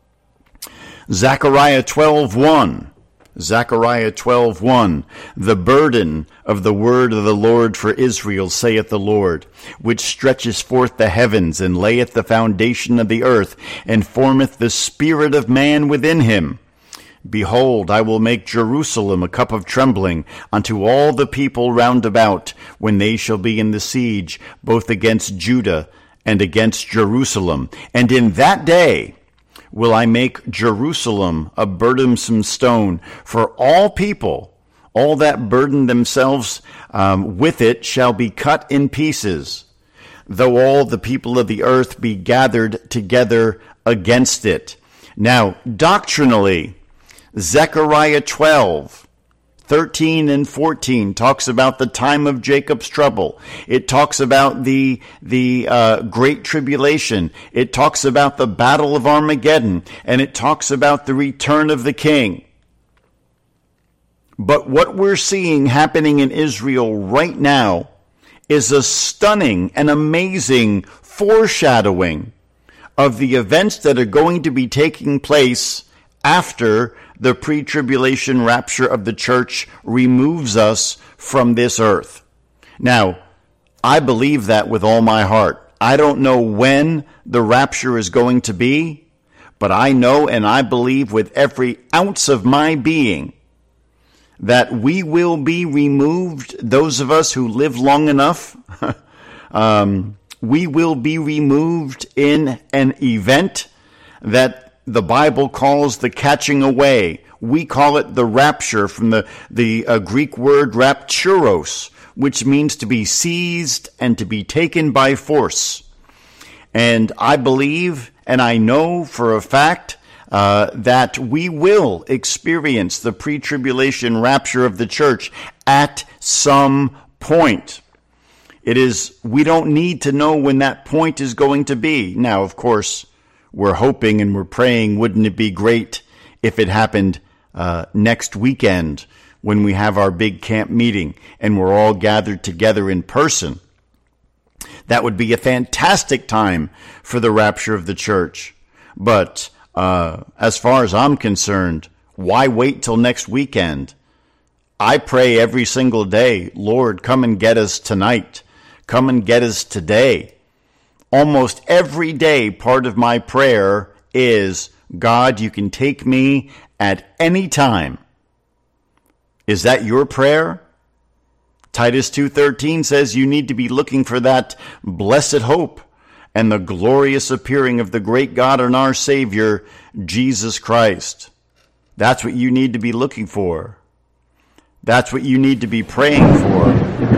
Zechariah twelve one. Zechariah twelve one, the burden of the word of the Lord for Israel, saith the Lord, which stretcheth forth the heavens, and layeth the foundation of the earth, and formeth the spirit of man within him. Behold, I will make Jerusalem a cup of trembling unto all the people round about, when they shall be in the siege, both against Judah and against Jerusalem. And in that day will I make Jerusalem a burdensome stone for all people. All that burden themselves um, with it shall be cut in pieces, though all the people of the earth be gathered together against it. Now, doctrinally, Zechariah twelve, thirteen and fourteen talks about the time of Jacob's trouble. It talks about the the uh, great tribulation. It talks about the battle of Armageddon, and it talks about the return of the king. But what we're seeing happening in Israel right now is a stunning and amazing foreshadowing of the events that are going to be taking place after the pre-tribulation rapture of the church removes us from this earth. Now, I believe that with all my heart. I don't know when the rapture is going to be, but I know and I believe with every ounce of my being that we will be removed, those of us who live long enough, um, we will be removed in an event that the Bible calls the catching away. We call it the rapture, from the, the uh, Greek word rapturos, which means to be seized and to be taken by force. And I believe, and I know for a fact, uh, that we will experience the pre-tribulation rapture of the church at some point. It is, we don't need to know when that point is going to be. Now, of course, we're hoping and we're praying, wouldn't it be great if it happened uh, next weekend when we have our big camp meeting and we're all gathered together in person? That would be a fantastic time for the rapture of the church. But uh, as far as I'm concerned, why wait till next weekend? I pray every single day, Lord, come and get us tonight. Come and get us today. Almost every day, part of my prayer is, God, you can take me at any time. Is that your prayer? Titus two thirteen says you need to be looking for that blessed hope and the glorious appearing of the great God and our Savior, Jesus Christ. That's what you need to be looking for. That's what you need to be praying for.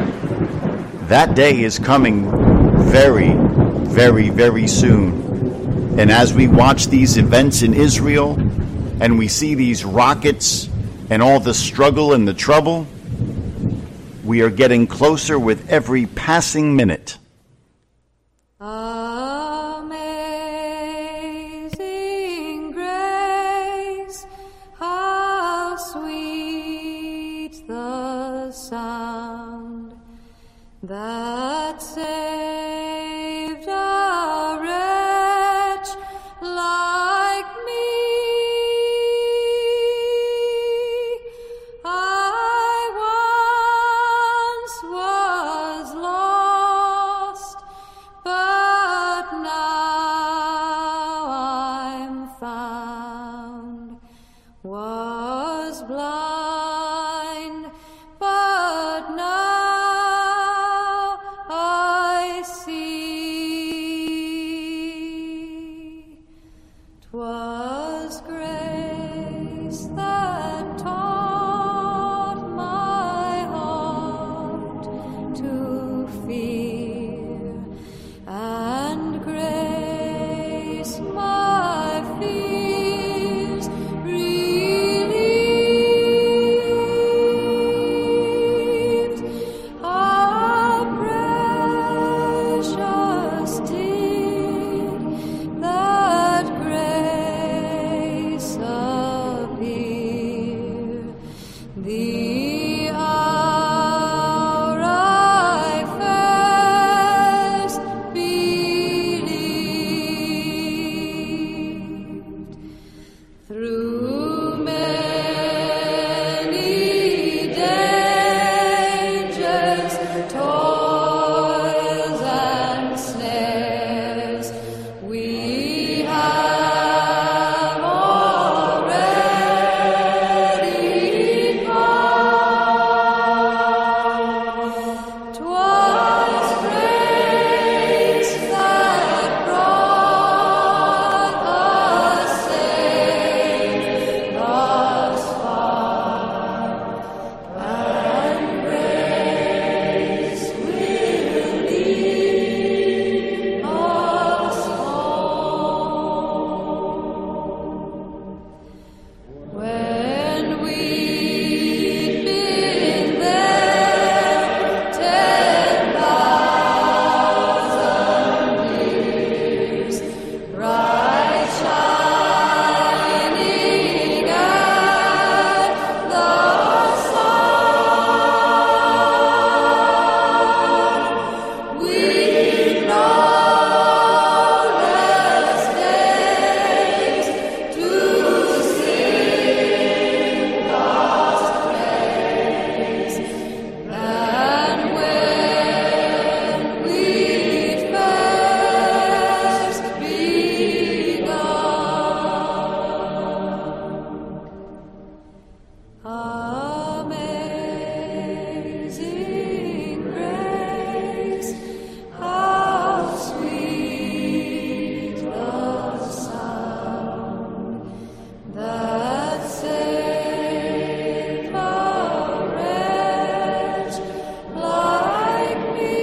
That day is coming very, very, very soon. And as we watch these events in Israel, and we see these rockets and all the struggle and the trouble, we are getting closer with every passing minute. Amazing grace, how sound, was blind, but now I see. 'Twas grace that taught my heart to fear, and grace my fears relieved. How precious did that grace appear, the hour I first believed. Through many dangers, toils, and snares, we have already come. 'Twas grace that brought us safe thus far, and grace will lead us home. When we've been there ten thousand years, bright shining at the sun, we've no less days to sing God's praise than when we first begun. Amazing grace, how sweet the sound that saved a wretch like me.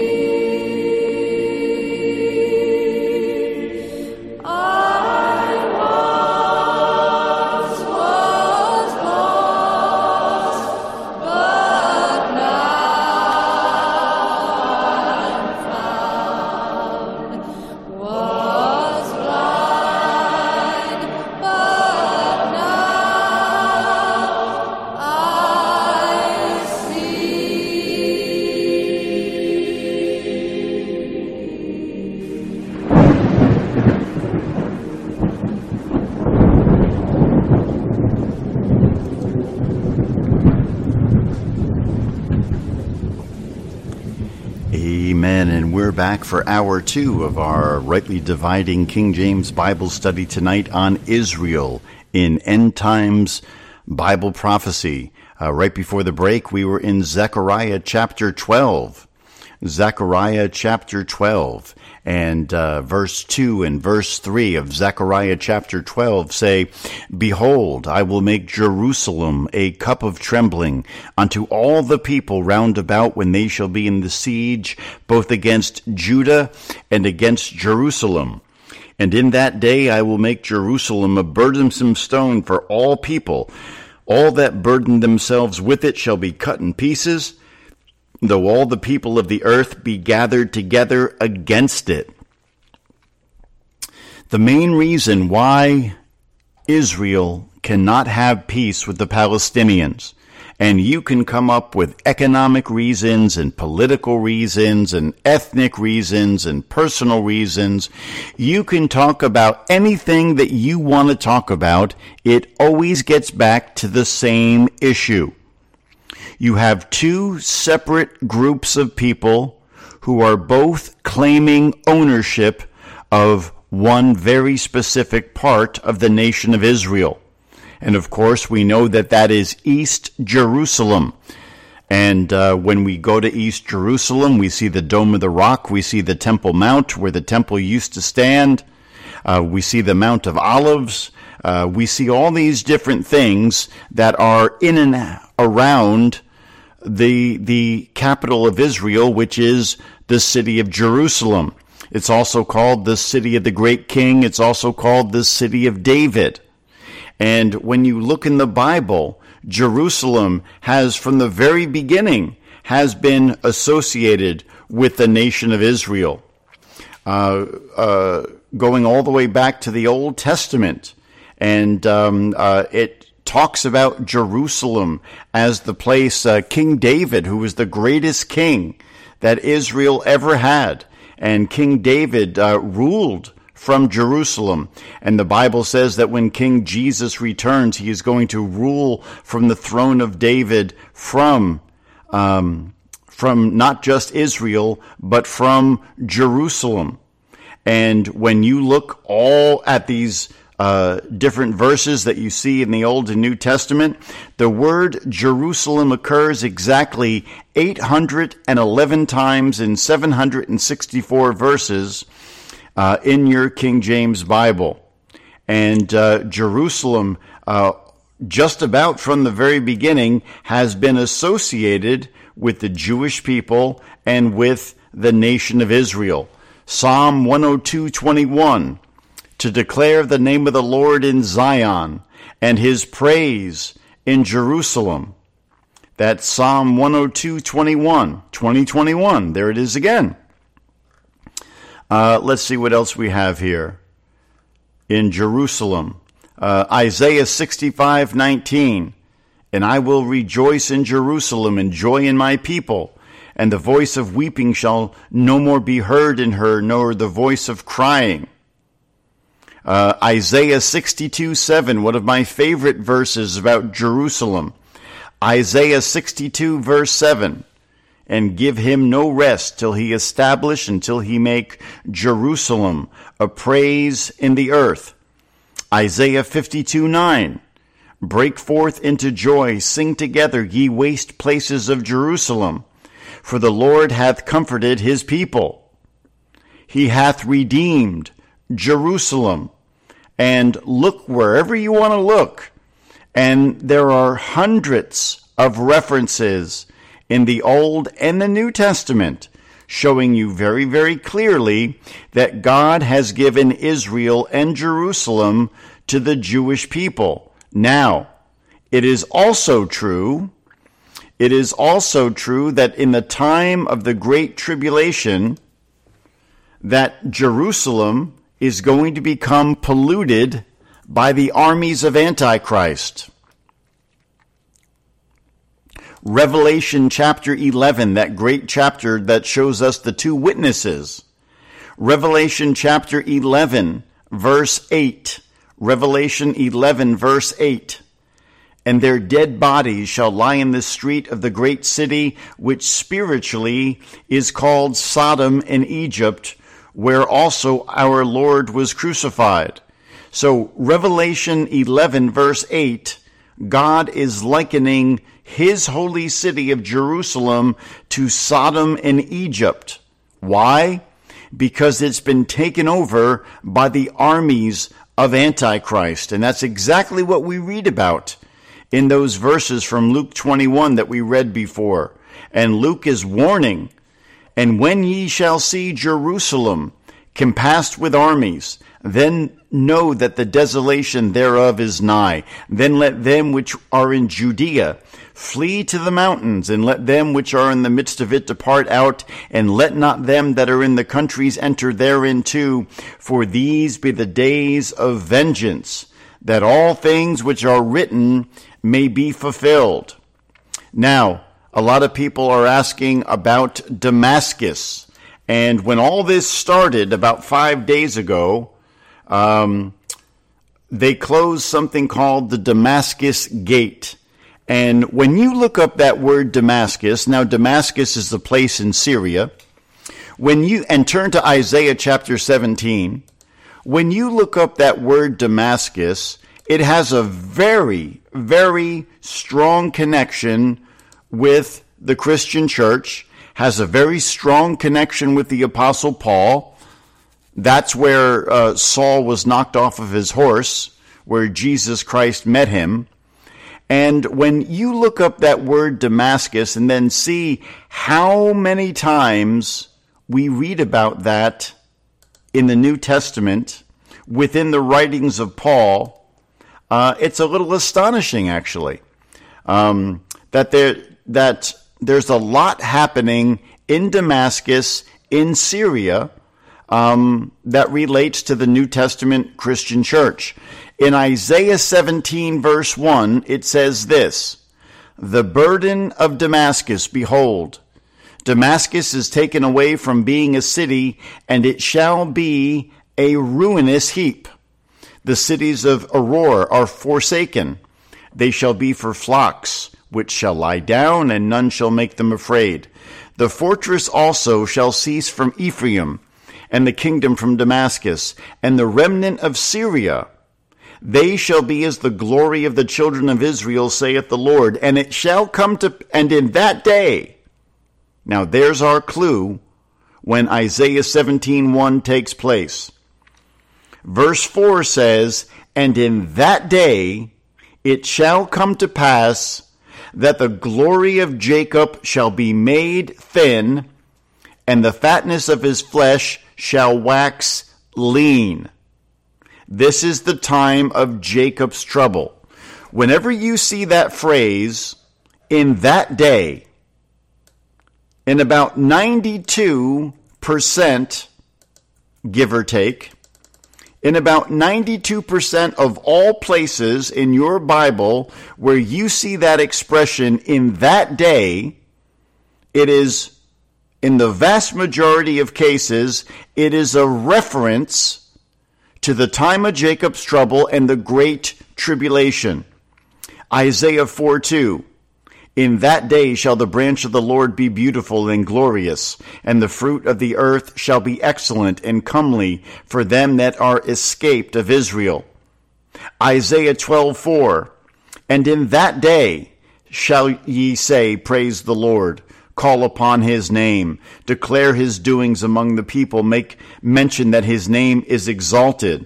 I once was lost, but now I'm found. Was blind, but now I see. Amen. And we're back for hour two of our Rightly Dividing King James Bible study tonight on Israel in End Times Bible Prophecy. Uh, right before the break, we were in Zechariah chapter twelve. Zechariah chapter twelve. And uh, verse two and verse three of Zechariah chapter twelve say, "Behold, I will make Jerusalem a cup of trembling unto all the people round about when they shall be in the siege, both against Judah and against Jerusalem. And in that day I will make Jerusalem a burdensome stone for all people. All that burden themselves with it shall be cut in pieces, though all the people of the earth be gathered together against it." The main reason why Israel cannot have peace with the Palestinians, and you can come up with economic reasons and political reasons and ethnic reasons and personal reasons. You can talk about anything that you want to talk about. It always gets back to the same issue. You have two separate groups of people who are both claiming ownership of one very specific part of the nation of Israel. And of course, we know that that is East Jerusalem. And uh, when we go to East Jerusalem, we see the Dome of the Rock, we see the Temple Mount where the temple used to stand, uh, we see the Mount of Olives, uh, we see all these different things that are in and around the the capital of Israel, which is the city of Jerusalem. It's also called the city of the great king. It's also called the city of David. And when you look in the Bible, Jerusalem has, from the very beginning, has been associated with the nation of Israel. Uh, uh, going all the way back to the Old Testament. And um, uh, it talks about Jerusalem as the place, uh, King David, who was the greatest king that Israel ever had. And King David uh, ruled from Jerusalem. And the Bible says that when King Jesus returns, he is going to rule from the throne of David from, um, from not just Israel, but from Jerusalem. And when you look all at these uh, different verses that you see in the Old and New Testament, the word Jerusalem occurs exactly eight hundred eleven times in seven hundred sixty-four verses Uh, in your King James Bible. And uh, Jerusalem, uh, just about from the very beginning, has been associated with the Jewish people and with the nation of Israel. Psalm one oh two twenty-one, to declare the name of the Lord in Zion and his praise in Jerusalem. That's Psalm one oh two twenty-one, twenty twenty-one. There it is again. Uh, let's see what else we have here. In Jerusalem, uh, Isaiah sixty-five nineteen, and I will rejoice in Jerusalem and joy in my people, and the voice of weeping shall no more be heard in her, nor the voice of crying. Uh, Isaiah sixty-two seven, one of my favorite verses about Jerusalem. Isaiah sixty-two verse seven. And give him no rest till he establish, until he make Jerusalem a praise in the earth. Isaiah fifty-two nine. Break forth into joy, sing together, ye waste places of Jerusalem. For the Lord hath comforted his people. He hath redeemed Jerusalem. And look wherever you want to look. And there are hundreds of references in the Old and the New Testament, showing you very, very clearly that God has given Israel and Jerusalem to the Jewish people. Now, it is also true, it is also true that in the time of the Great Tribulation, that Jerusalem is going to become polluted by the armies of Antichrist. Revelation chapter eleven, that great chapter that shows us the two witnesses. Revelation chapter eleven, verse eight. Revelation eleven, verse eight. And their dead bodies shall lie in the street of the great city, which spiritually is called Sodom and Egypt, where also our Lord was crucified. So Revelation eleven, verse eight, God is likening his holy city of Jerusalem to Sodom and Egypt. Why? Because it's been taken over by the armies of Antichrist. And that's exactly what we read about in those verses from Luke twenty-one that we read before. And Luke is warning, and when ye shall see Jerusalem compassed with armies, then know that the desolation thereof is nigh. Then let them which are in Judea flee to the mountains, and let them which are in the midst of it depart out, and let not them that are in the countries enter therein too, for these be the days of vengeance, that all things which are written may be fulfilled. Now, a lot of people are asking about Damascus, and when all this started about five days ago, um, they closed something called the Damascus Gate. And when you look up that word Damascus, now Damascus is the place in Syria, when you, and turn to Isaiah chapter seventeen, when you look up that word Damascus, it has a very, very strong connection with the Christian church, has a very strong connection with the Apostle Paul. That's where uh, Saul was knocked off of his horse, where Jesus Christ met him. And when you look up that word Damascus and then see how many times we read about that in the New Testament within the writings of Paul, uh, it's a little astonishing, actually, um, that there that there's a lot happening in Damascus, in Syria, um, that relates to the New Testament Christian church. In Isaiah seventeen, verse one, it says this, "The burden of Damascus, behold, Damascus is taken away from being a city, and it shall be a ruinous heap. The cities of Aurora are forsaken. They shall be for flocks, which shall lie down, and none shall make them afraid. The fortress also shall cease from Ephraim, and the kingdom from Damascus, and the remnant of Syria. They shall be as the glory of the children of Israel, saith the Lord. And it shall come to, and in that day," now there's our clue when Isaiah seventeen one takes place. Verse four says, "And in that day it shall come to pass that the glory of Jacob shall be made thin, and the fatness of his flesh shall wax lean." This is the time of Jacob's trouble. Whenever you see that phrase, "in that day," in about ninety-two percent, give or take, in about ninety-two percent of all places in your Bible where you see that expression, "in that day," it is, in the vast majority of cases, it is a reference to the time of Jacob's trouble and the great tribulation. Isaiah four two, "In that day shall the branch of the Lord be beautiful and glorious, and the fruit of the earth shall be excellent and comely for them that are escaped of Israel." Isaiah twelve four, "And in that day shall ye say, Praise the Lord. Call upon his name. Declare his doings among the people. Make mention that his name is exalted."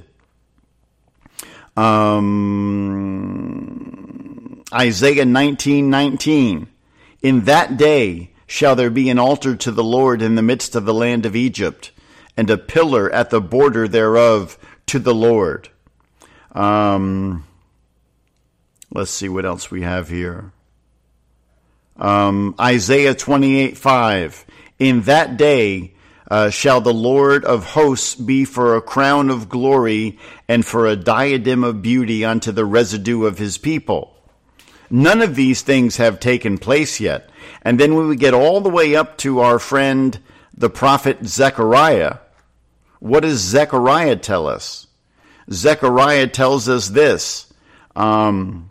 Um, Isaiah nineteen nineteen, "In that day shall there be an altar to the Lord in the midst of the land of Egypt, and a pillar at the border thereof to the Lord." Um, let's see what else we have here. Um, Isaiah twenty-eight five, "In that day uh, shall the Lord of hosts be for a crown of glory and for a diadem of beauty unto the residue of his people." None of these things have taken place yet. And then when we get all the way up to our friend, the prophet Zechariah, what does Zechariah tell us? Zechariah tells us this. Um,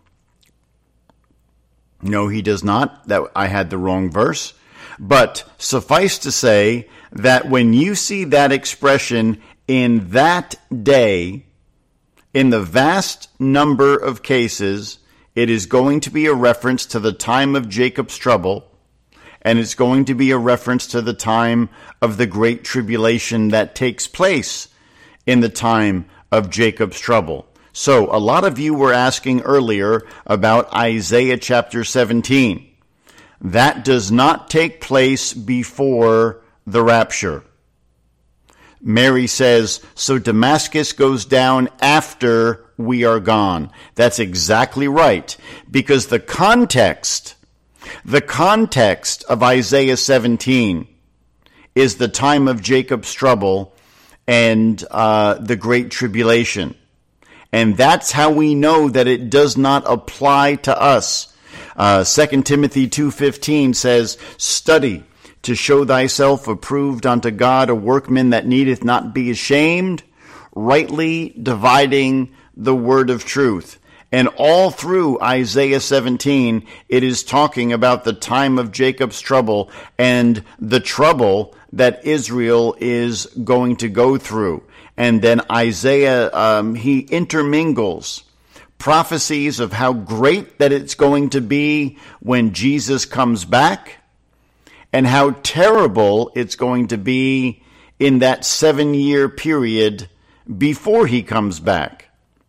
no, he does not. That I had the wrong verse. But suffice to say that when you see that expression, "in that day," in the vast number of cases, it is going to be a reference to the time of Jacob's trouble, and it's going to be a reference to the time of the great tribulation that takes place in the time of Jacob's trouble. So, a lot of you were asking earlier about Isaiah chapter seventeen. That does not take place before the rapture. Mary says, "So Damascus goes down after we are gone." That's exactly right, because the context, the context of Isaiah seventeen is the time of Jacob's trouble and uh, the great tribulation. And that's how we know that it does not apply to us. Uh, Second Timothy two fifteen says, "Study to show thyself approved unto God, a workman that needeth not be ashamed, rightly dividing the word of truth." And all through Isaiah seventeen, it is talking about the time of Jacob's trouble and the trouble that Israel is going to go through. and then Isaiah, um, he intermingles prophecies of how great that it's going to be when Jesus comes back, and how terrible it's going to be in that seven-year period before he comes back.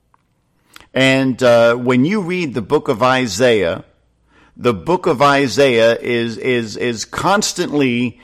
And uh, when you read the book of Isaiah, the book of Isaiah is is is constantly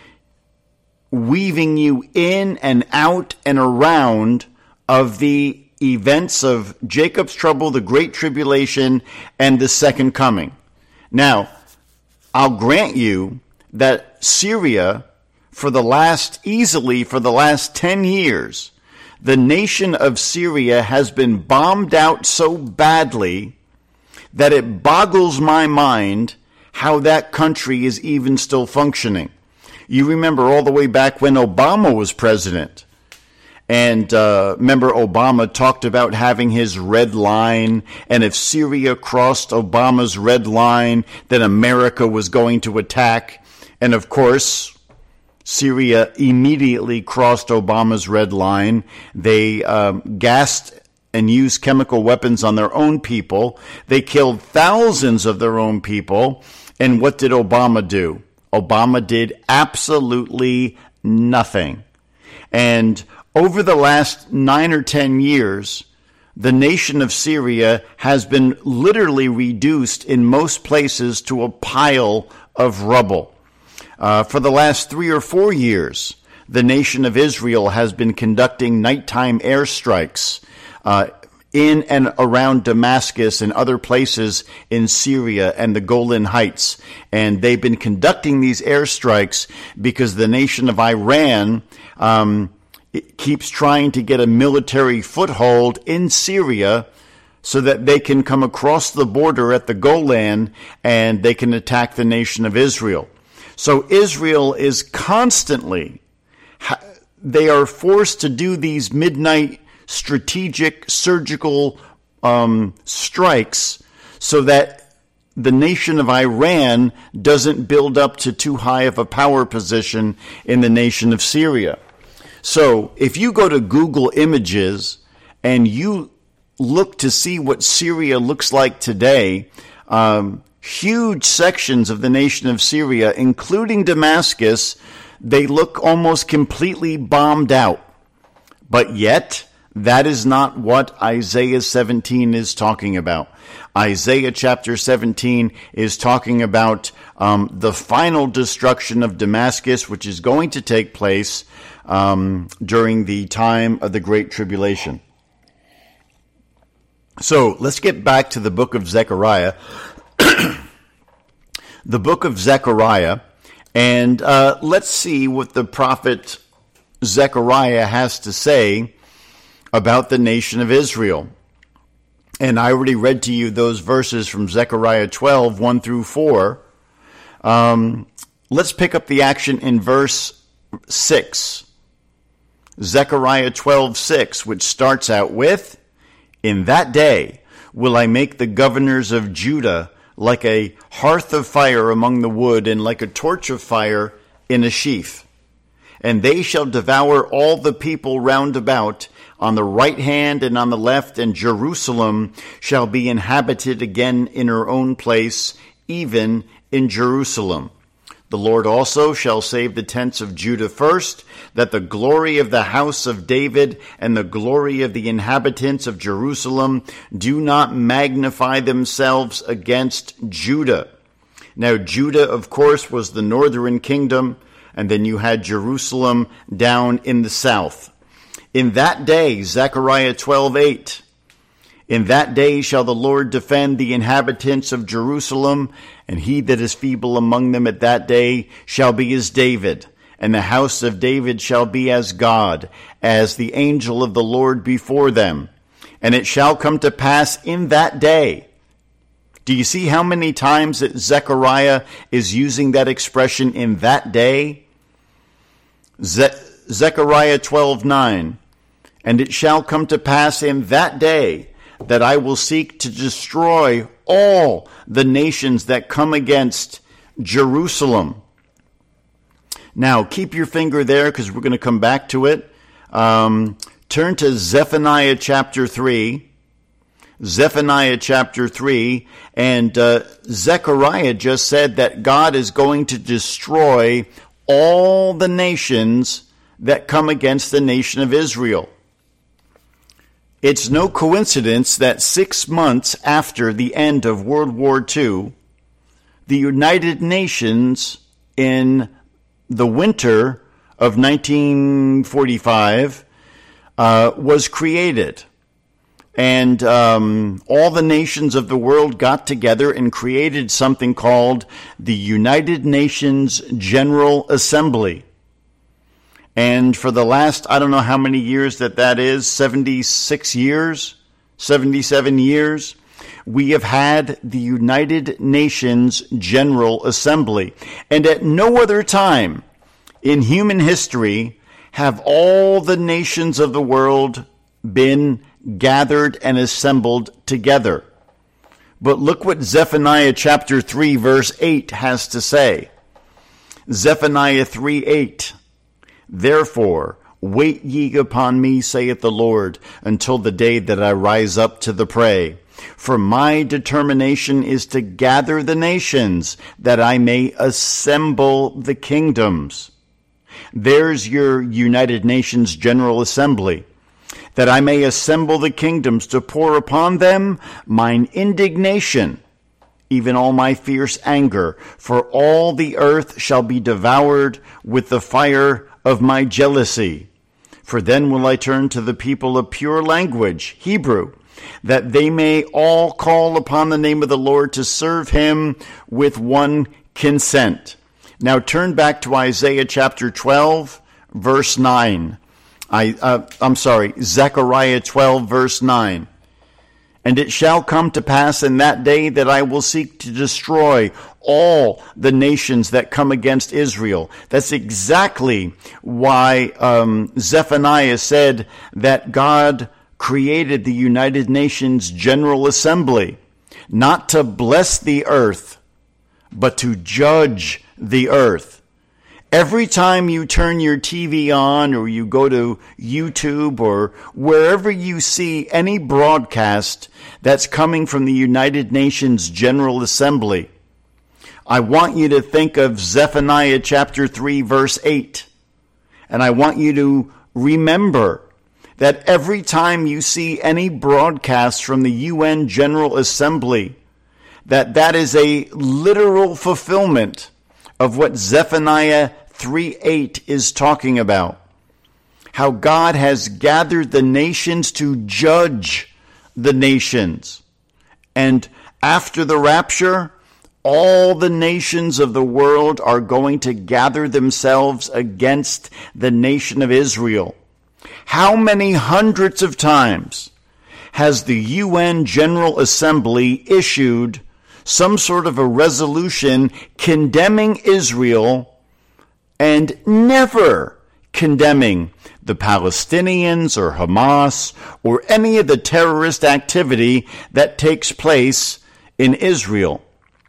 weaving you in and out and around of the events of Jacob's trouble, the Great Tribulation, and the Second Coming. Now, I'll grant you that Syria, for the last, easily for the last ten years, the nation of Syria has been bombed out so badly that it boggles my mind how that country is even still functioning. You remember all the way back when Obama was president. And uh, remember, Obama talked about having his red line, and if Syria crossed Obama's red line, then America was going to attack. And of course, Syria immediately crossed Obama's red line. They um, gassed and used chemical weapons on their own people. They killed thousands of their own people. And what did Obama do? Obama did absolutely nothing. And over the last nine or ten years, the nation of Syria has been literally reduced in most places to a pile of rubble. Uh, for the last three or four years, the nation of Israel has been conducting nighttime airstrikes uh, in and around Damascus and other places in Syria and the Golan Heights. And they've been conducting these airstrikes because the nation of Iran um, it keeps trying to get a military foothold in Syria so that they can come across the border at the Golan and they can attack the nation of Israel. So Israel is constantly, they are forced to do these midnight strategic surgical um, strikes so that the nation of Iran doesn't build up to too high of a power position in the nation of Syria. So if you go to Google Images and you look to see what Syria looks like today, um, huge sections of the nation of Syria, including Damascus, they look almost completely bombed out. But yet, that is not what Isaiah seventeen is talking about. Isaiah chapter seventeen is talking about um, the final destruction of Damascus, which is going to take place um, during the time of the Great Tribulation. So let's get back to the book of Zechariah. The book of Zechariah, and uh, let's see what the prophet Zechariah has to say about the nation of Israel. And I already read to you those verses from Zechariah twelve, one through four. Um, let's pick up the action in verse six. Zechariah twelve, six, which starts out with, "In that day will I make the governors of Judah like a hearth of fire among the wood, and like a torch of fire in a sheaf. And they shall devour all the people round about, on the right hand and on the left, and Jerusalem shall be inhabited again in her own place, even in Jerusalem. The Lord also shall save the tents of Judah first, that the glory of the house of David and the glory of the inhabitants of Jerusalem do not magnify themselves against Judah." Now, Judah, of course, was the northern kingdom, and then you had Jerusalem down in the south. "In that day," Zechariah twelve, eight, "in that day shall the Lord defend the inhabitants of Jerusalem, and he that is feeble among them at that day shall be as David, and the house of David shall be as God, as the angel of the Lord before them. And it shall come to pass in that day." Do you see how many times that Zechariah is using that expression, "in that day"? Ze- Zechariah twelve, nine, "And it shall come to pass in that day that I will seek to destroy all the nations that come against Jerusalem." Now, keep your finger there because we're going to come back to it. Um, turn to Zephaniah chapter three. Zephaniah chapter three, and uh, Zechariah just said that God is going to destroy all the nations that come against the nation of Israel. It's no coincidence that six months after the end of World War Two, the United Nations in the winter of nineteen forty-five uh, was created. And um, all the nations of the world got together and created something called the United Nations General Assembly. And for the last, I don't know how many years that that is, seventy-six years, seventy-seven years, we have had the United Nations General Assembly. And at no other time in human history have all the nations of the world been gathered and assembled together. But look what Zephaniah chapter three verse eight has to say. Zephaniah three eight. Therefore, wait ye upon me, saith the Lord, until the day that I rise up to the prey. For my determination is to gather the nations, that I may assemble the kingdoms. There's your United Nations General Assembly. That I may assemble the kingdoms, to pour upon them mine indignation, even all my fierce anger. For all the earth shall be devoured with the fire of my jealousy. For then will I turn to the people of pure language, Hebrew, that they may all call upon the name of the Lord to serve him with one consent. Now turn back to Isaiah chapter twelve, verse nine. I, uh, I'm sorry, Zechariah twelve, verse nine. And it shall come to pass in that day that I will seek to destroy all the nations that come against Israel. That's exactly why um, Zephaniah said that God created the United Nations General Assembly, not to bless the earth, but to judge the earth. Every time you turn your T V on or you go to YouTube or wherever you see any broadcast that's coming from the United Nations General Assembly, I want you to think of Zephaniah chapter three, verse eight. And I want you to remember that every time you see any broadcast from the U N General Assembly, that that is a literal fulfillment of what Zephaniah three eight is talking about. How God has gathered the nations to judge the nations. And after the rapture, all the nations of the world are going to gather themselves against the nation of Israel. How many hundreds of times has the U N General Assembly issued some sort of a resolution condemning Israel and never condemning the Palestinians or Hamas or any of the terrorist activity that takes place in Israel?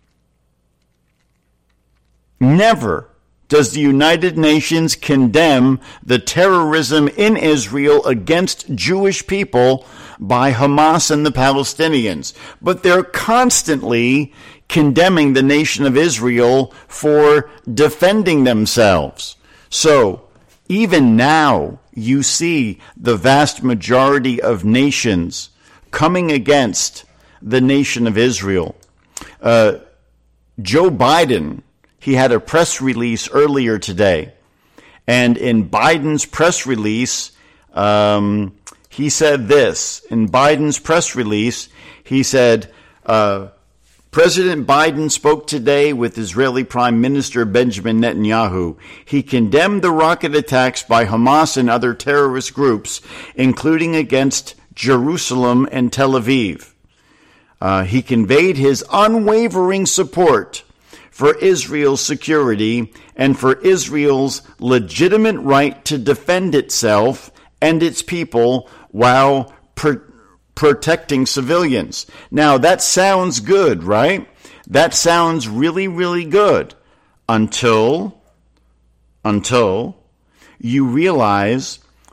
Never does the United Nations condemn the terrorism in Israel against Jewish people by Hamas and the Palestinians. But they're constantly condemning the nation of Israel for defending themselves. So, even now, you see the vast majority of nations coming against the nation of Israel. Uh, Joe Biden, he had a press release earlier today. And in Biden's press release, um, he said this. In Biden's press release, he said, uh, President Biden spoke today with Israeli Prime Minister Benjamin Netanyahu. He condemned the rocket attacks by Hamas and other terrorist groups, including against Jerusalem and Tel Aviv. Uh, he conveyed his unwavering support for Israel's security and for Israel's legitimate right to defend itself and its people while pro- protecting civilians. Now, that sounds good, right? That sounds really, really good until, until you realize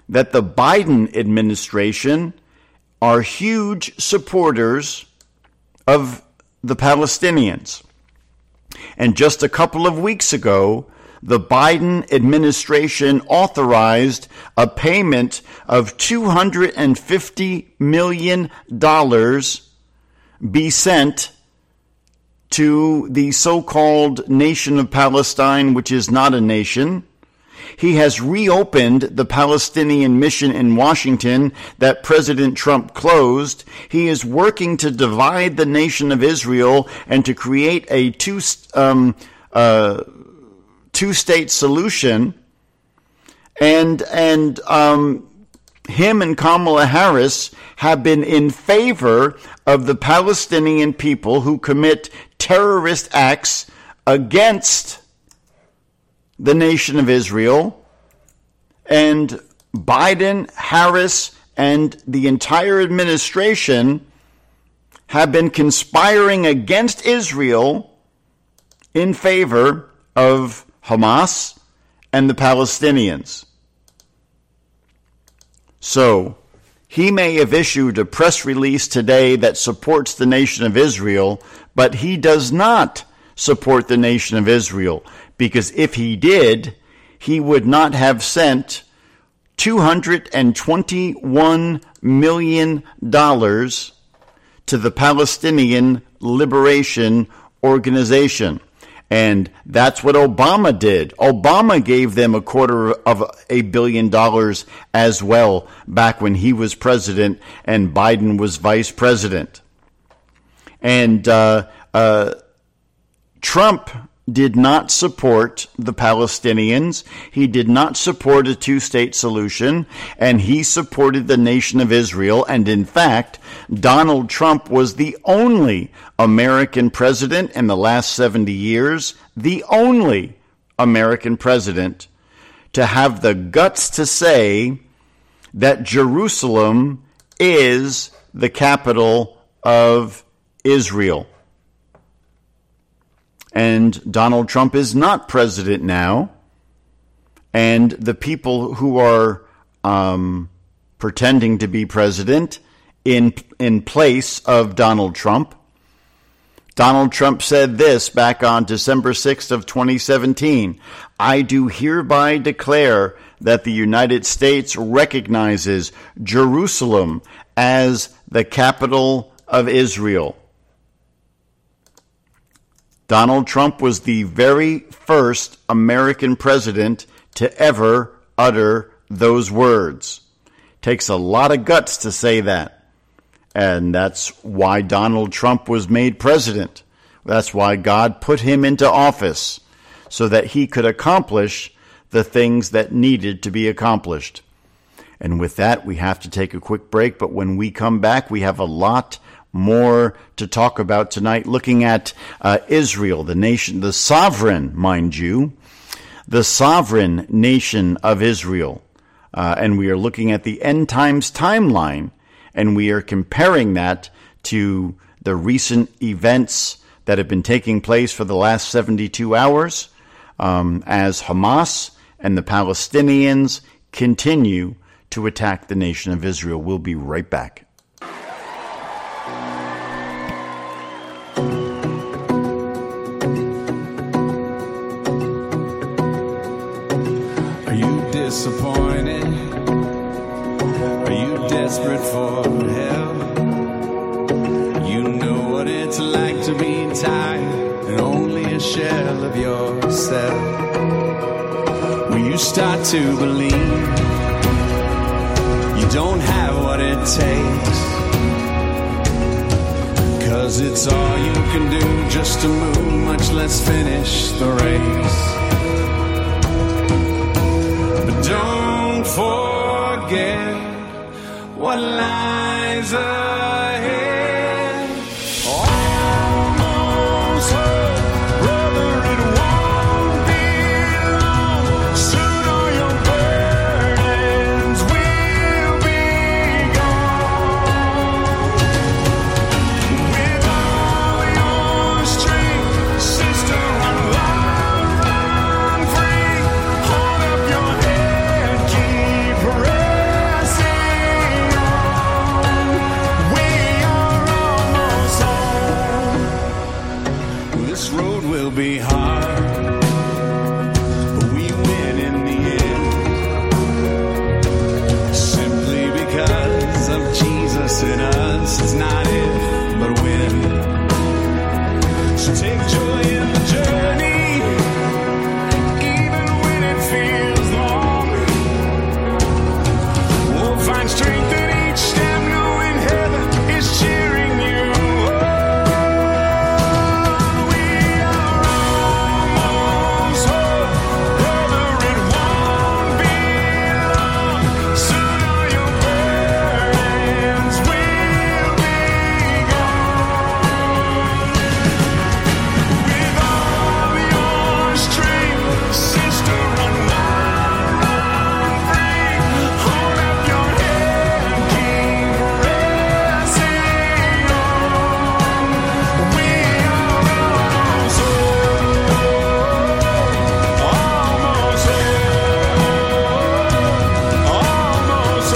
that the Biden administration are huge supporters of the Palestinians. And just a couple of weeks ago, the Biden administration authorized a payment of two hundred fifty million dollars be sent to the so-called nation of Palestine, which is not a nation. He has reopened the Palestinian mission in Washington that President Trump closed. He is working to divide the nation of Israel and to create a two, um, uh, two-state solution. And, and, um, him and Kamala Harris have been in favor of the Palestinian people who commit terrorist acts against the nation of Israel. And Biden, Harris, and the entire administration have been conspiring against Israel in favor of Hamas and the Palestinians. So, he may have issued a press release today that supports the nation of Israel, but he does not support the nation of Israel, because if he did, he would not have sent two hundred twenty-one million dollars to the Palestinian Liberation Organization. And that's what Obama did. Obama gave them a quarter of a billion dollars as well back when he was president and Biden was vice president. And uh, uh, Trump did not support the Palestinians. He did not support a two-state solution, and he supported the nation of Israel. And in fact, Donald Trump was the only American president in the last seventy years, the only American president to have the guts to say that Jerusalem is the capital of Israel. And Donald Trump is not president now. And the people who are um, pretending to be president in in place of Donald Trump. Donald Trump said this back on December sixth of twenty seventeen. I do hereby declare that the United States recognizes Jerusalem as the capital of Israel. Donald Trump was the very first American president to ever utter those words. Takes a lot of guts to say that. And that's why Donald Trump was made president. That's why God put him into office, so that he could accomplish the things that needed to be accomplished. And with that, we have to take a quick break. But when we come back, we have a lot more to talk about tonight, looking at uh, Israel, the nation, the sovereign, mind you, the sovereign nation of Israel. Uh, and we are looking at the end times timeline, and we are comparing that to the recent events that have been taking place for the last seventy-two hours, um, as Hamas and the Palestinians continue to attack the nation of Israel. We'll be right back. Disappointed? Are you desperate for help? You know what it's like to be tired and only a shell of yourself. Will you start to believe you don't have what it takes? 'Cause it's all you can do just to move, much less finish the race. Don't forget what lies ahead. Almost home, brother, it won't be long. Soon all your burdens will be gone. With all your strength, sister, run wild, run free. Hold up your head. Pray. be hard, but we win in the end. Simply because of Jesus in us. It's not if, but when. So take joy in the journey, even when it feels long. We'll find strength in each step, knowing heaven is cheering you on. We are almost home, brother, it won't be long. Soon all your burdens will be gone. With all your strength, sister, run wild, run free. Hold up your head, keep pressing on. We are almost home, almost home, almost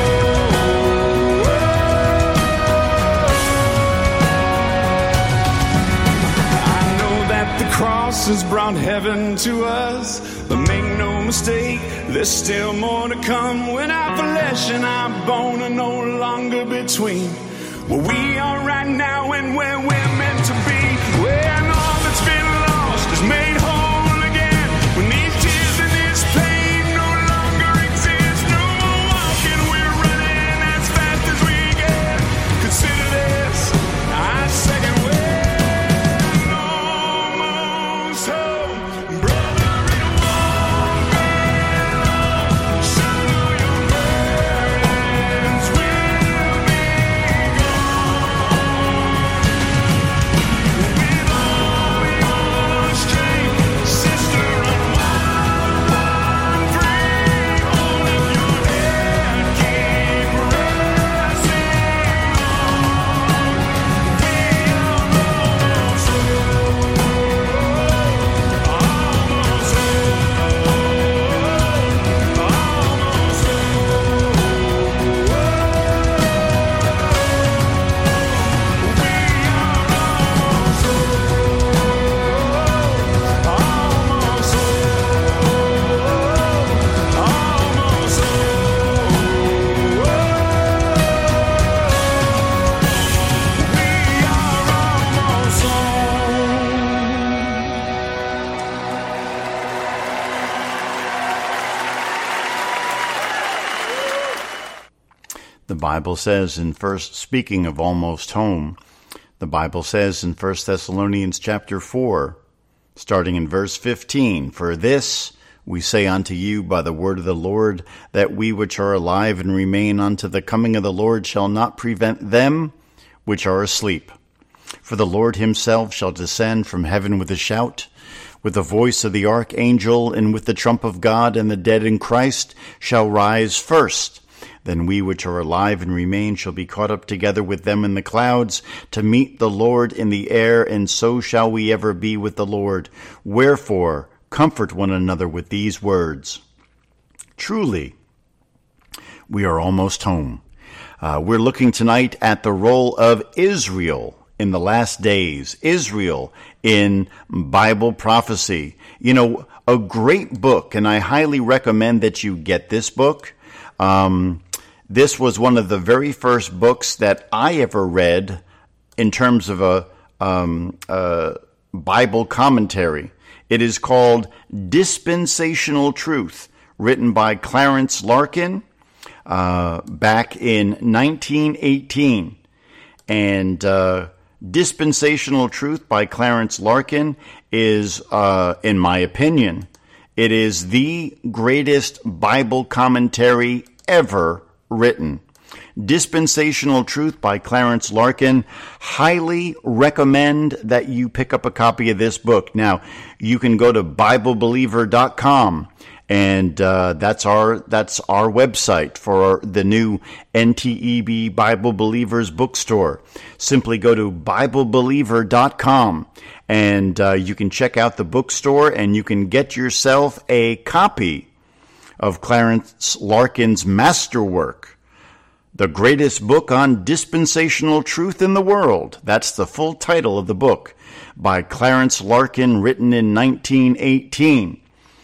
I know that the cross has brought heaven to us, but make no mistake, there's still more to come. When our flesh and our bone are no longer between where we are right now and where we're meant to be, when all that's been lost is made whole again, when these tears and this pain no longer exist. No more walking, we're running as fast as we can. Consider this our second wind. Almost home, brother, it won't be long. Soon all your burdens will be gone. With all your strength, sister, run wild, run free. Hold up your head, keep pressing on. We are almost home, almost The Bible says in first, speaking of almost home, the Bible says in First Thessalonians chapter four, starting in verse fifteen, "For this we say unto you by the word of the Lord, that we which are alive and remain unto the coming of the Lord shall not prevent them which are asleep. For the Lord himself shall descend from heaven with a shout, with the voice of the archangel, and with the trump of God, and the dead in Christ shall rise first. Then we which are alive and remain shall be caught up together with them in the clouds to meet the Lord in the air, and so shall we ever be with the Lord. Wherefore, comfort one another with these words." Truly, we are almost home. Uh, we're looking tonight at the role of Israel in the last days, Israel in Bible prophecy. You know, a great book, and I highly recommend that you get this book. Um, this was one of the very first books that I ever read in terms of a, um, a Bible commentary. It is called Dispensational Truth, written by Clarence Larkin uh, back in nineteen eighteen. And uh, Dispensational Truth by Clarence Larkin is, uh, in my opinion, it is the greatest Bible commentary ever written. Dispensational Truth by Clarence Larkin. Highly recommend that you pick up a copy of this book. Now, you can go to Bible Believer dot com, and uh, that's our that's our website for the new N T E B Bible Believers bookstore. Simply go to Bible Believer dot com, and uh, you can check out the bookstore, and you can get yourself a copy of Clarence Larkin's masterwork, The Greatest Book on Dispensational Truth in the World. That's the full title of the book, by Clarence Larkin, written in nineteen eighteen.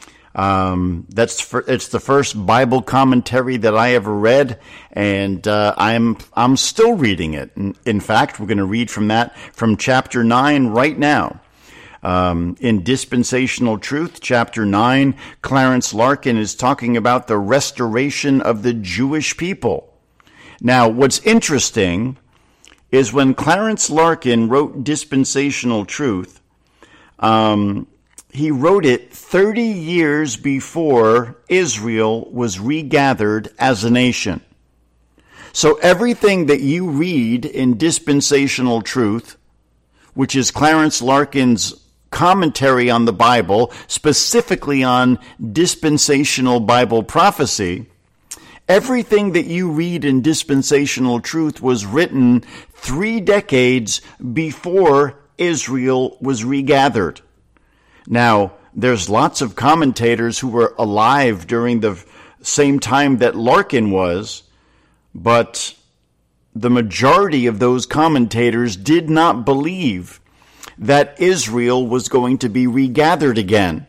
Um, that's for, it's the first Bible commentary that I ever read, and uh, I'm I'm still reading it. In, in fact, we're going to read from that from chapter nine right now. Um, in Dispensational Truth, chapter nine, Clarence Larkin is talking about the restoration of the Jewish people. Now, what's interesting is when Clarence Larkin wrote Dispensational Truth, um, he wrote it thirty years before Israel was regathered as a nation. So everything that you read in Dispensational Truth, which is Clarence Larkin's commentary on the Bible, specifically on dispensational Bible prophecy, everything that you read in Dispensational Truth was written three decades before Israel was regathered. Now, there's lots of commentators who were alive during the same time that Larkin was, but the majority of those commentators did not believe that Israel was going to be regathered again.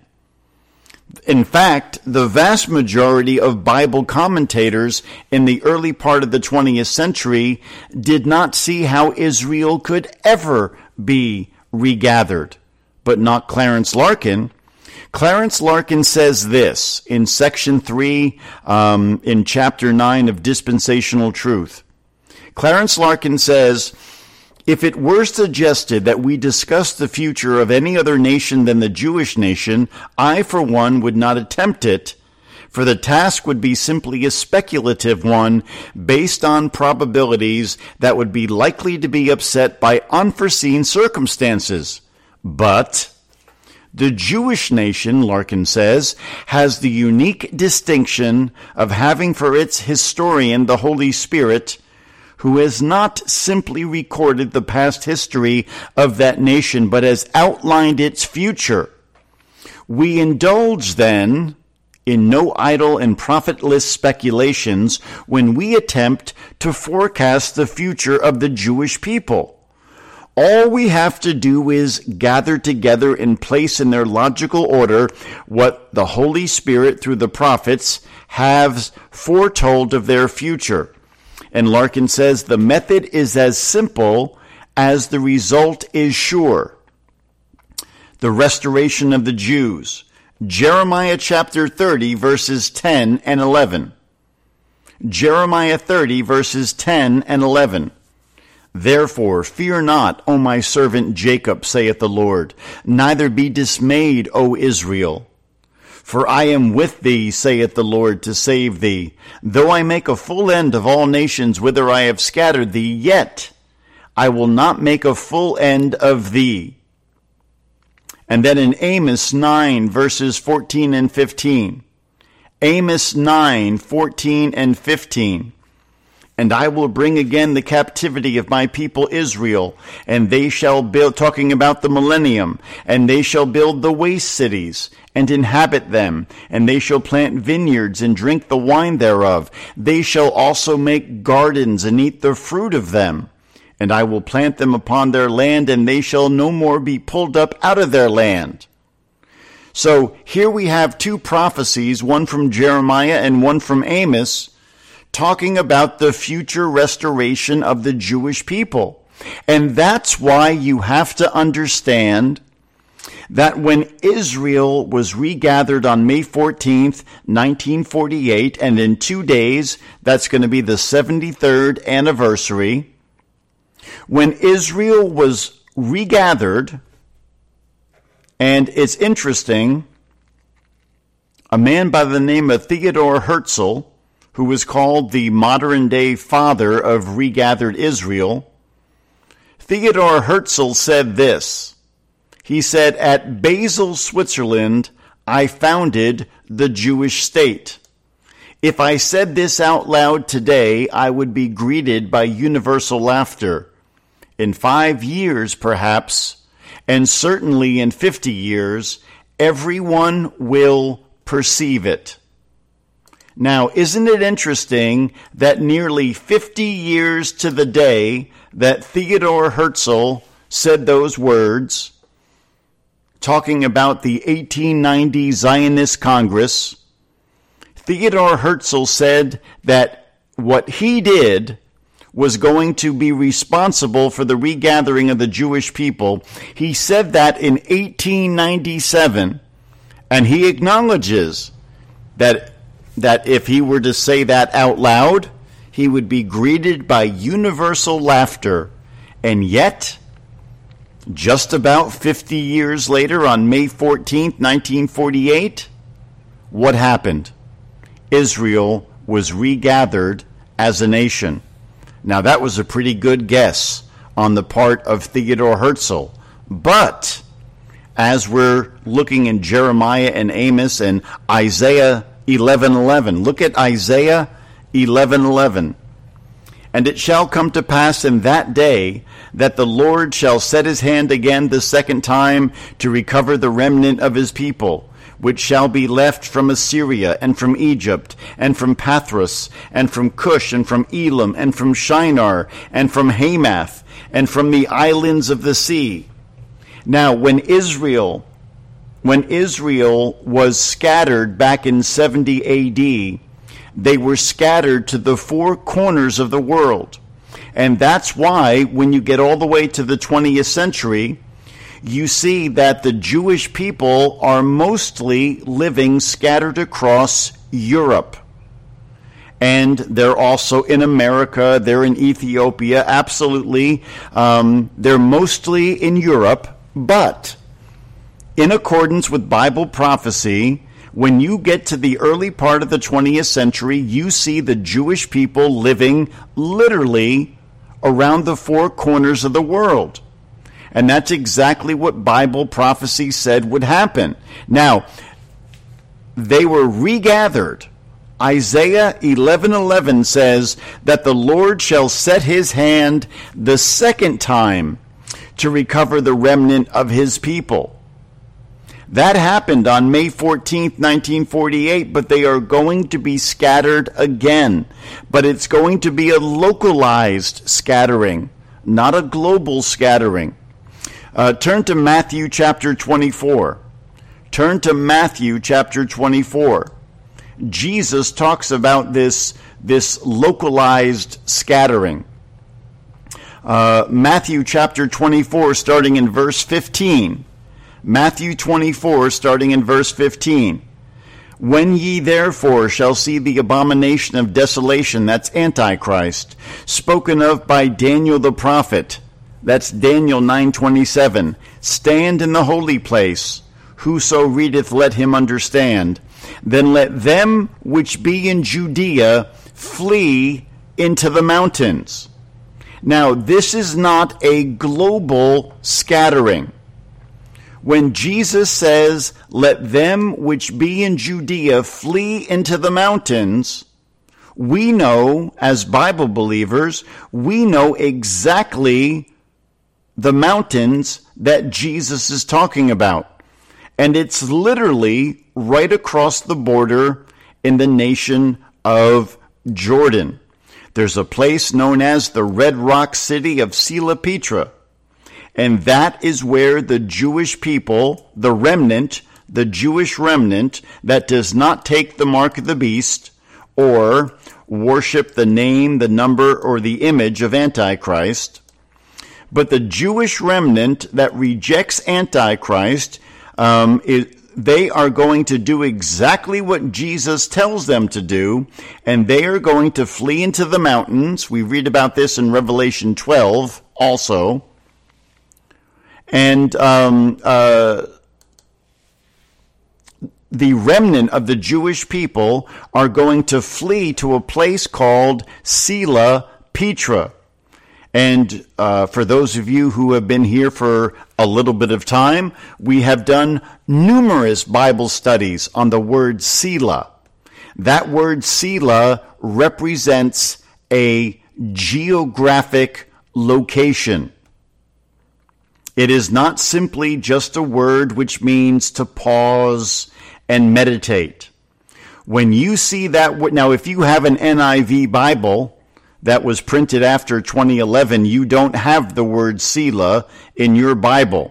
In fact, the vast majority of Bible commentators in the early part of the twentieth century did not see how Israel could ever be regathered. But not Clarence Larkin. Clarence Larkin says this in section three, um, in chapter nine of Dispensational Truth. Clarence Larkin says, if it were suggested that we discuss the future of any other nation than the Jewish nation, I, for one, would not attempt it, for the task would be simply a speculative one based on probabilities that would be likely to be upset by unforeseen circumstances. But the Jewish nation, Larkin says, has the unique distinction of having for its historian the Holy Spirit, who has not simply recorded the past history of that nation, but has outlined its future. We indulge, then, in no idle and profitless speculations when we attempt to forecast the future of the Jewish people. All we have to do is gather together and place in their logical order what the Holy Spirit, through the prophets, has foretold of their future. And Larkin says the method is as simple as the result is sure. The restoration of the Jews. Jeremiah chapter thirty, verses ten and eleven. Jeremiah thirty, verses ten and eleven. Therefore, fear not, O my servant Jacob, saith the Lord, neither be dismayed, O Israel. For I am with thee, saith the Lord, to save thee. Though I make a full end of all nations whither I have scattered thee, yet I will not make a full end of thee. And then in Amos nine, verses fourteen and fifteen. Amos nine, fourteen and fifteen. And I will bring again the captivity of my people Israel, and they shall build, talking about the millennium, and they shall build the waste cities, and inhabit them, and they shall plant vineyards, and drink the wine thereof. They shall also make gardens, and eat the fruit of them. And I will plant them upon their land, and they shall no more be pulled up out of their land. So here we have two prophecies, one from Jeremiah and one from Amos, talking about the future restoration of the Jewish people. And that's why you have to understand that when Israel was regathered on May fourteenth, nineteen forty-eight, and in two days, that's going to be the seventy-third anniversary, when Israel was regathered, and it's interesting, a man by the name of Theodore Herzl, who was called the modern-day father of regathered Israel, Theodore Herzl said this. He said, at Basel, Switzerland, I founded the Jewish state. If I said this out loud today, I would be greeted by universal laughter. In five years, perhaps, and certainly in fifty years, everyone will perceive it. Now, isn't it interesting that nearly fifty years to the day that Theodor Herzl said those words, talking about the eighteen ninety Zionist Congress, Theodor Herzl said that what he did was going to be responsible for the regathering of the Jewish people. He said that in eighteen ninety-seven, and he acknowledges that that if he were to say that out loud, he would be greeted by universal laughter. And yet, just about fifty years later, on May fourteenth, nineteen forty-eight, what happened? Israel was regathered as a nation. Now, that was a pretty good guess on the part of Theodor Herzl. But as we're looking in Jeremiah and Amos and Isaiah eleven eleven, look at Isaiah eleven eleven. And it shall come to pass in that day that the Lord shall set his hand again the second time to recover the remnant of his people, which shall be left from Assyria, and from Egypt, and from Pathros, and from Cush, and from Elam, and from Shinar, and from Hamath, and from the islands of the sea. Now, when Israel, when Israel was scattered back in seventy A D, they were scattered to the four corners of the world. And that's why, when you get all the way to the twentieth century, you see that the Jewish people are mostly living scattered across Europe. And they're also in America, they're in Ethiopia, absolutely. Um, they're mostly in Europe, but in accordance with Bible prophecy, when you get to the early part of the twentieth century, you see the Jewish people living literally around the four corners of the world. And that's exactly what Bible prophecy said would happen. Now, they were regathered. Isaiah eleven eleven says that the Lord shall set his hand the second time to recover the remnant of his people. That happened on May fourteenth, nineteen forty-eight, but they are going to be scattered again. But it's going to be a localized scattering, not a global scattering. Uh, turn to Matthew chapter twenty-four. Turn to Matthew chapter twenty-four. Jesus talks about this, this localized scattering. Uh, Matthew chapter twenty-four, starting in verse fifteen. Matthew twenty-four, starting in verse fifteen. When ye therefore shall see the abomination of desolation, that's Antichrist, spoken of by Daniel the prophet, that's Daniel nine twenty-seven, stand in the holy place, whoso readeth let him understand. Then let them which be in Judea flee into the mountains. Now, this is not a global scattering. When Jesus says, let them which be in Judea flee into the mountains, we know, as Bible believers, we know exactly the mountains that Jesus is talking about. And it's literally right across the border in the nation of Jordan. There's a place known as the Red Rock City of Sela Petra. And that is where the Jewish people, the remnant, the Jewish remnant that does not take the mark of the beast or worship the name, the number, or the image of Antichrist, but the Jewish remnant that rejects Antichrist, um, is, they are going to do exactly what Jesus tells them to do, and they are going to flee into the mountains. We read about this in Revelation twelve also. And um, uh, the remnant of the Jewish people are going to flee to a place called Sela Petra. And uh, for those of you who have been here for a little bit of time, we have done numerous Bible studies on the word Sela. That word Sela represents a geographic location. It is not simply just a word which means to pause and meditate. When you see that, now if you have an N I V Bible that was printed after twenty eleven, you don't have the word Selah in your Bible.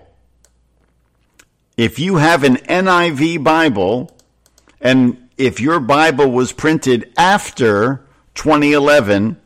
If you have an N I V Bible, and if your Bible was printed after twenty eleven,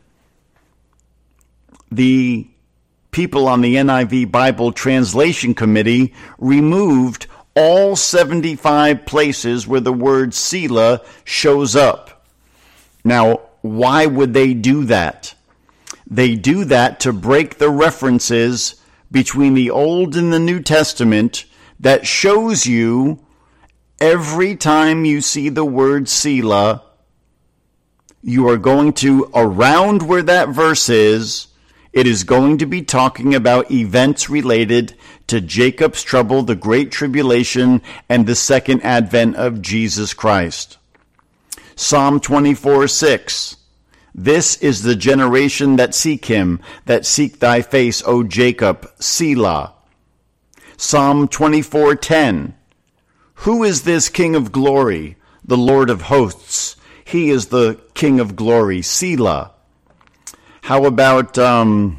the people on the N I V Bible Translation Committee removed all seventy-five places where the word Selah shows up. Now, why would they do that? They do that to break the references between the Old and the New Testament that shows you every time you see the word Selah, you are going to, around where that verse is, it is going to be talking about events related to Jacob's trouble, the Great Tribulation, and the second advent of Jesus Christ. Psalm twenty-four six. This is the generation that seek him, that seek thy face, O Jacob, Selah. Psalm twenty-four ten. Who is this King of glory? The Lord of hosts. He is the King of glory, Selah. How about um,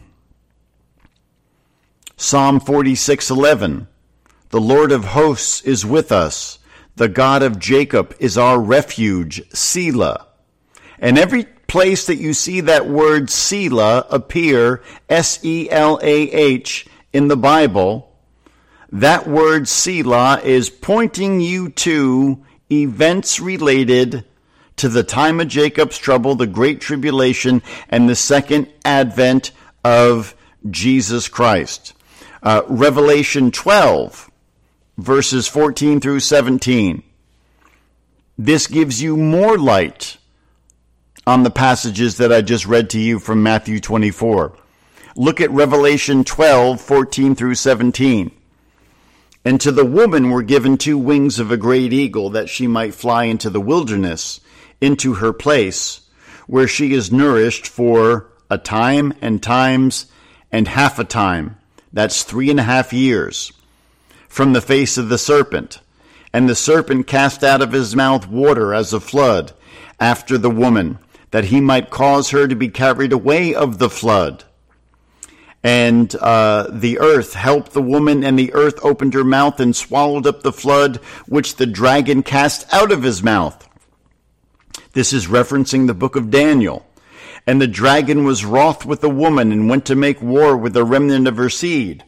Psalm forty-six eleven? The Lord of hosts is with us. The God of Jacob is our refuge, Selah. And every place that you see that word Selah appear, S E L A H, in the Bible, that word Selah is pointing you to events related to the time of Jacob's trouble, the Great Tribulation, and the second advent of Jesus Christ. Uh, Revelation twelve, verses fourteen through seventeen. This gives you more light on the passages that I just read to you from Matthew twenty-four. Look at Revelation twelve, fourteen through seventeen. And to the woman were given two wings of a great eagle, that she might fly into the wilderness, into her place, where she is nourished for a time and times and half a time. That's three and a half years. From the face of the serpent. And the serpent cast out of his mouth water as a flood after the woman, that he might cause her to be carried away of the flood. And uh, the earth helped the woman, and the earth opened her mouth and swallowed up the flood, which the dragon cast out of his mouth. This is referencing the book of Daniel. And the dragon was wroth with the woman and went to make war with the remnant of her seed,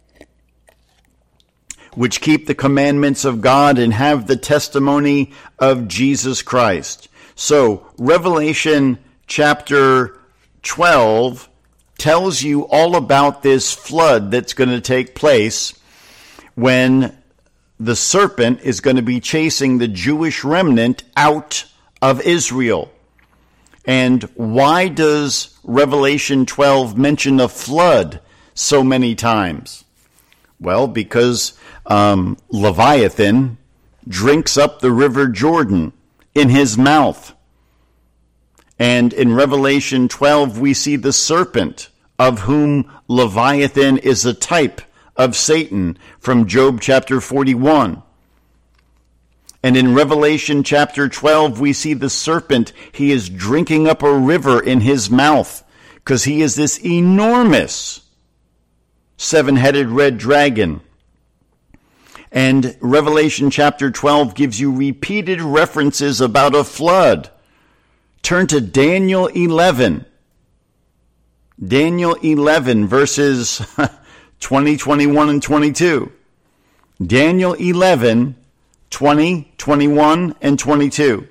which keep the commandments of God and have the testimony of Jesus Christ. So, Revelation chapter twelve tells you all about this flood that's going to take place when the serpent is going to be chasing the Jewish remnant out of Israel. And why does Revelation twelve mention a flood so many times? Well, because um, Leviathan drinks up the river Jordan in his mouth. And in Revelation twelve, we see the serpent, of whom Leviathan is a type of Satan, from Job chapter forty-one. And in Revelation chapter twelve, we see the serpent. He is drinking up a river in his mouth, because he is this enormous seven-headed red dragon. And Revelation chapter twelve gives you repeated references about a flood. Turn to Daniel eleven. Daniel eleven, verses twenty, twenty-one, and twenty-two. Daniel eleven, twenty, twenty-one, and twenty-two.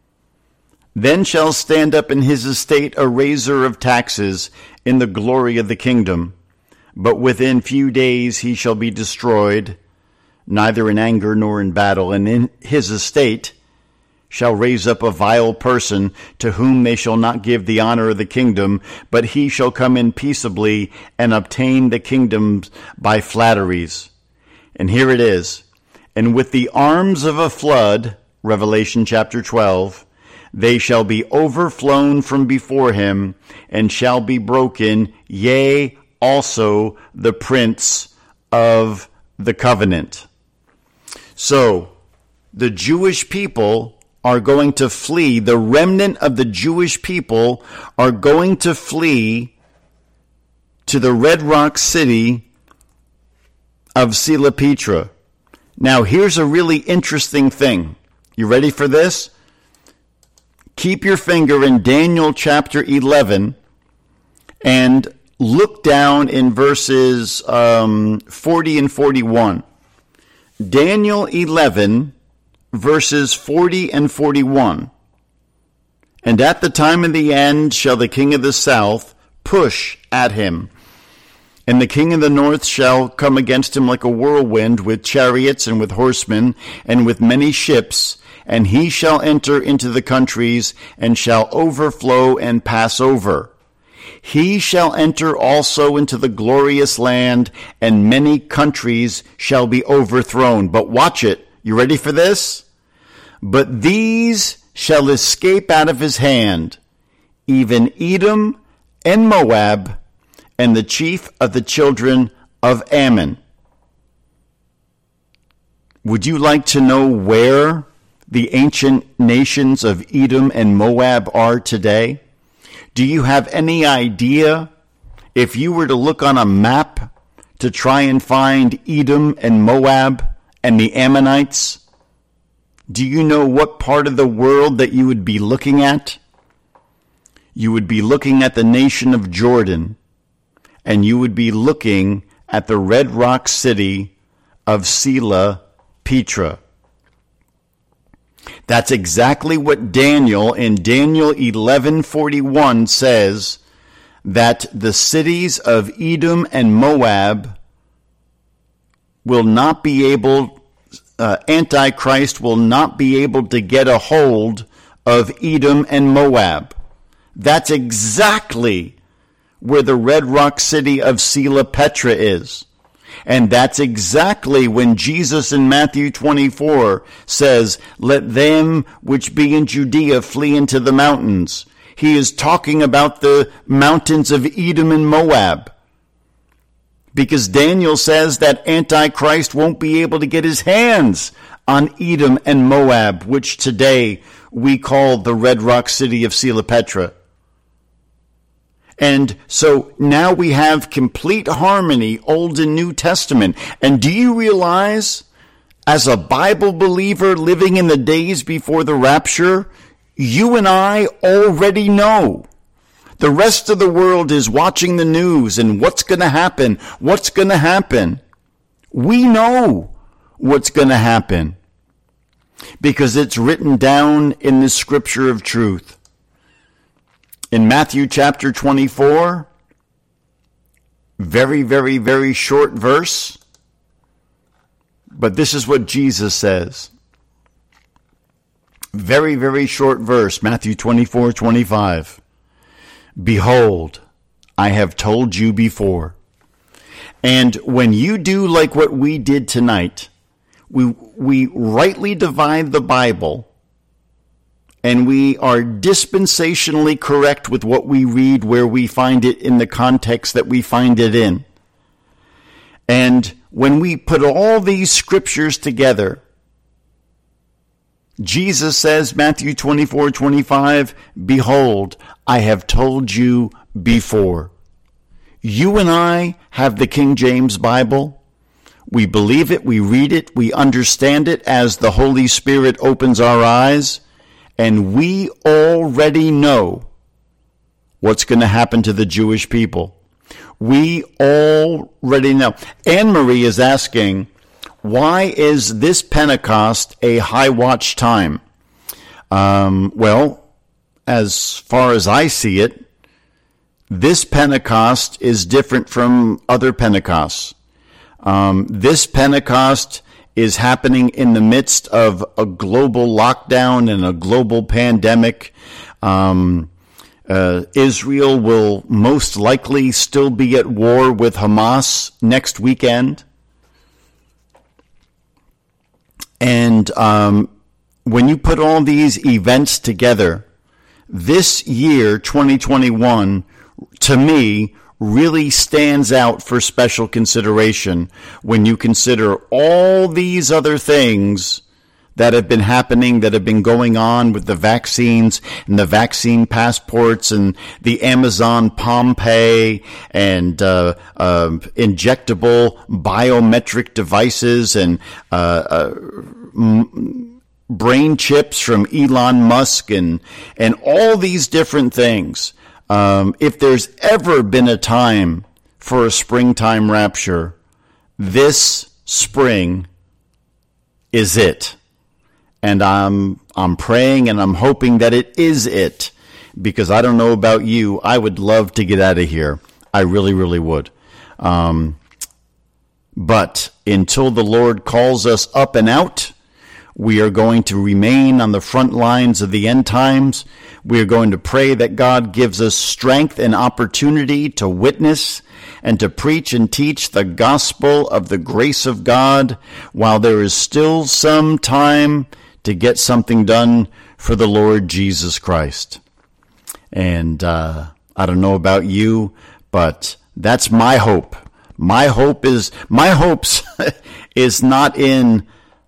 Then shall stand up in his estate a raiser of taxes in the glory of the kingdom. But within few days he shall be destroyed, neither in anger nor in battle. And in his estate shall raise up a vile person, to whom they shall not give the honor of the kingdom, but he shall come in peaceably and obtain the kingdom by flatteries. And here it is. And with the arms of a flood, Revelation chapter twelve, they shall be overflown from before him, and shall be broken, yea, also the prince of the covenant. So, the Jewish people are going to flee. The remnant of the Jewish people are going to flee to the Red Rock city of Sila Petra. Now, here's a really interesting thing. You ready for this? Keep your finger in Daniel chapter eleven and look down in verses um, forty and forty-one. Daniel eleven, verses forty and forty-one. And at the time of the end shall the king of the south push at him, and the king of the north shall come against him like a whirlwind, with chariots and with horsemen and with many ships, and he shall enter into the countries and shall overflow and pass over. He shall enter also into the glorious land, and many countries shall be overthrown. But watch it. You ready for this? But these shall escape out of his hand, even Edom and Moab, and the chief of the children of Ammon. Would you like to know where the ancient nations of Edom and Moab are today? Do you have any idea, if you were to look on a map to try and find Edom and Moab and the Ammonites, do you know what part of the world that you would be looking at? You would be looking at the nation of Jordan, and you would be looking at the Red Rock city of Sila Petra. That's exactly what Daniel in Daniel eleven forty-one says, that the cities of Edom and Moab will not be able, uh, Antichrist will not be able to get a hold of Edom and Moab. That's exactly where the Red Rock city of Sila Petra is. And that's exactly when Jesus in Matthew twenty-four says, let them which be in Judea flee into the mountains. He is talking about the mountains of Edom and Moab. Because Daniel says that Antichrist won't be able to get his hands on Edom and Moab, which today we call the Red Rock city of Sila Petra. And so now we have complete harmony, Old and New Testament. And do you realize, as a Bible believer living in the days before the rapture, you and I already know. The rest of the world is watching the news and what's going to happen, what's going to happen. We know what's going to happen because it's written down in the scripture of truth. In Matthew chapter twenty-four, very, very, very short verse, but this is what Jesus says. Very, very short verse, Matthew twenty-four twenty-five. Behold, I have told you before. And when you do like what we did tonight, we, we rightly divide the Bible, and we are dispensationally correct with what we read where we find it in the context that we find it in. And when we put all these scriptures together, Jesus says, Matthew twenty-four twenty-five, behold, I have told you before. You and I have the King James Bible. We believe it, we read it, we understand it as the Holy Spirit opens our eyes. And we already know what's going to happen to the Jewish people. We already know. Anne-Marie is asking, why is this Pentecost a high watch time? Um, well, as far as I see it, this Pentecost is different from other Pentecosts. Um, this Pentecost is happening in the midst of a global lockdown and a global pandemic. Um, uh, Israel will most likely still be at war with Hamas next weekend. And um, when you put all these events together, this year, twenty twenty-one, to me, really stands out for special consideration when you consider all these other things that have been happening, that have been going on with the vaccines and the vaccine passports and the Amazon Pompeii and uh, uh, injectable biometric devices and uh, uh, m- brain chips from Elon Musk and and all these different things. Um, if there's ever been a time for a springtime rapture, this spring is it. And I'm I'm praying and I'm hoping that it is it, because I don't know about you, I would love to get out of here. I really, really would. Um, but until the Lord calls us up and out, we are going to remain on the front lines of the end times. We are going to pray that God gives us strength and opportunity to witness and to preach and teach the gospel of the grace of God while there is still some time to get something done for the Lord Jesus Christ. And uh, I don't know about you, but that's my hope. My hope is, my hopes is not in,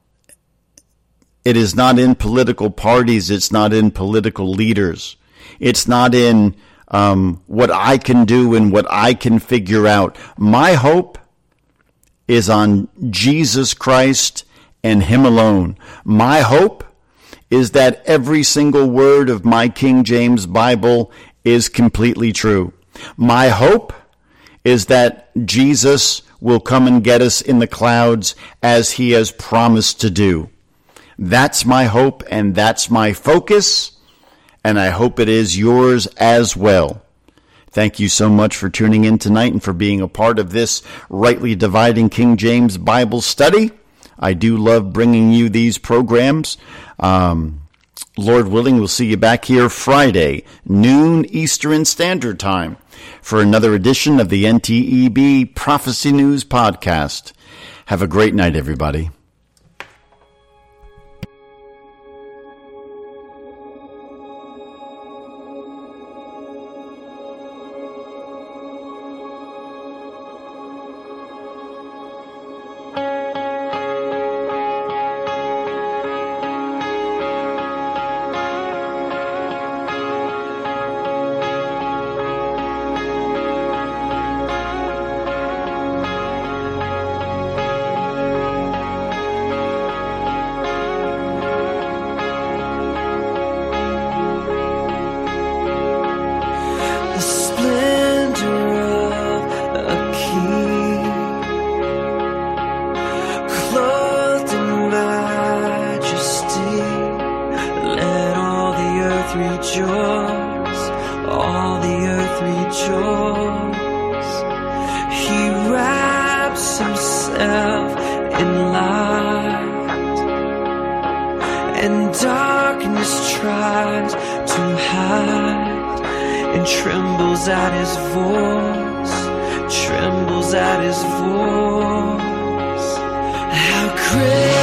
it is not in political parties. It's not in political leaders. It's not in um, what I can do and what I can figure out. My hope is on Jesus Christ and Him alone. My hope is that every single word of my King James Bible is completely true. My hope is that Jesus will come and get us in the clouds as He has promised to do. That's my hope and that's my focus, and I hope it is yours as well. Thank you so much for tuning in tonight and for being a part of this Rightly Dividing King James Bible study. I do love bringing you these programs. Um, Lord willing, we'll see you back here Friday, noon Eastern Standard Time, for another edition of the N T E B Prophecy News Podcast. Have a great night, everybody. The splendor of a king, clothed in majesty. Let all the earth rejoice, all the earth rejoice. He wraps himself in light, and darkness tries to hide, and trembles at his voice, trembles at his voice. How great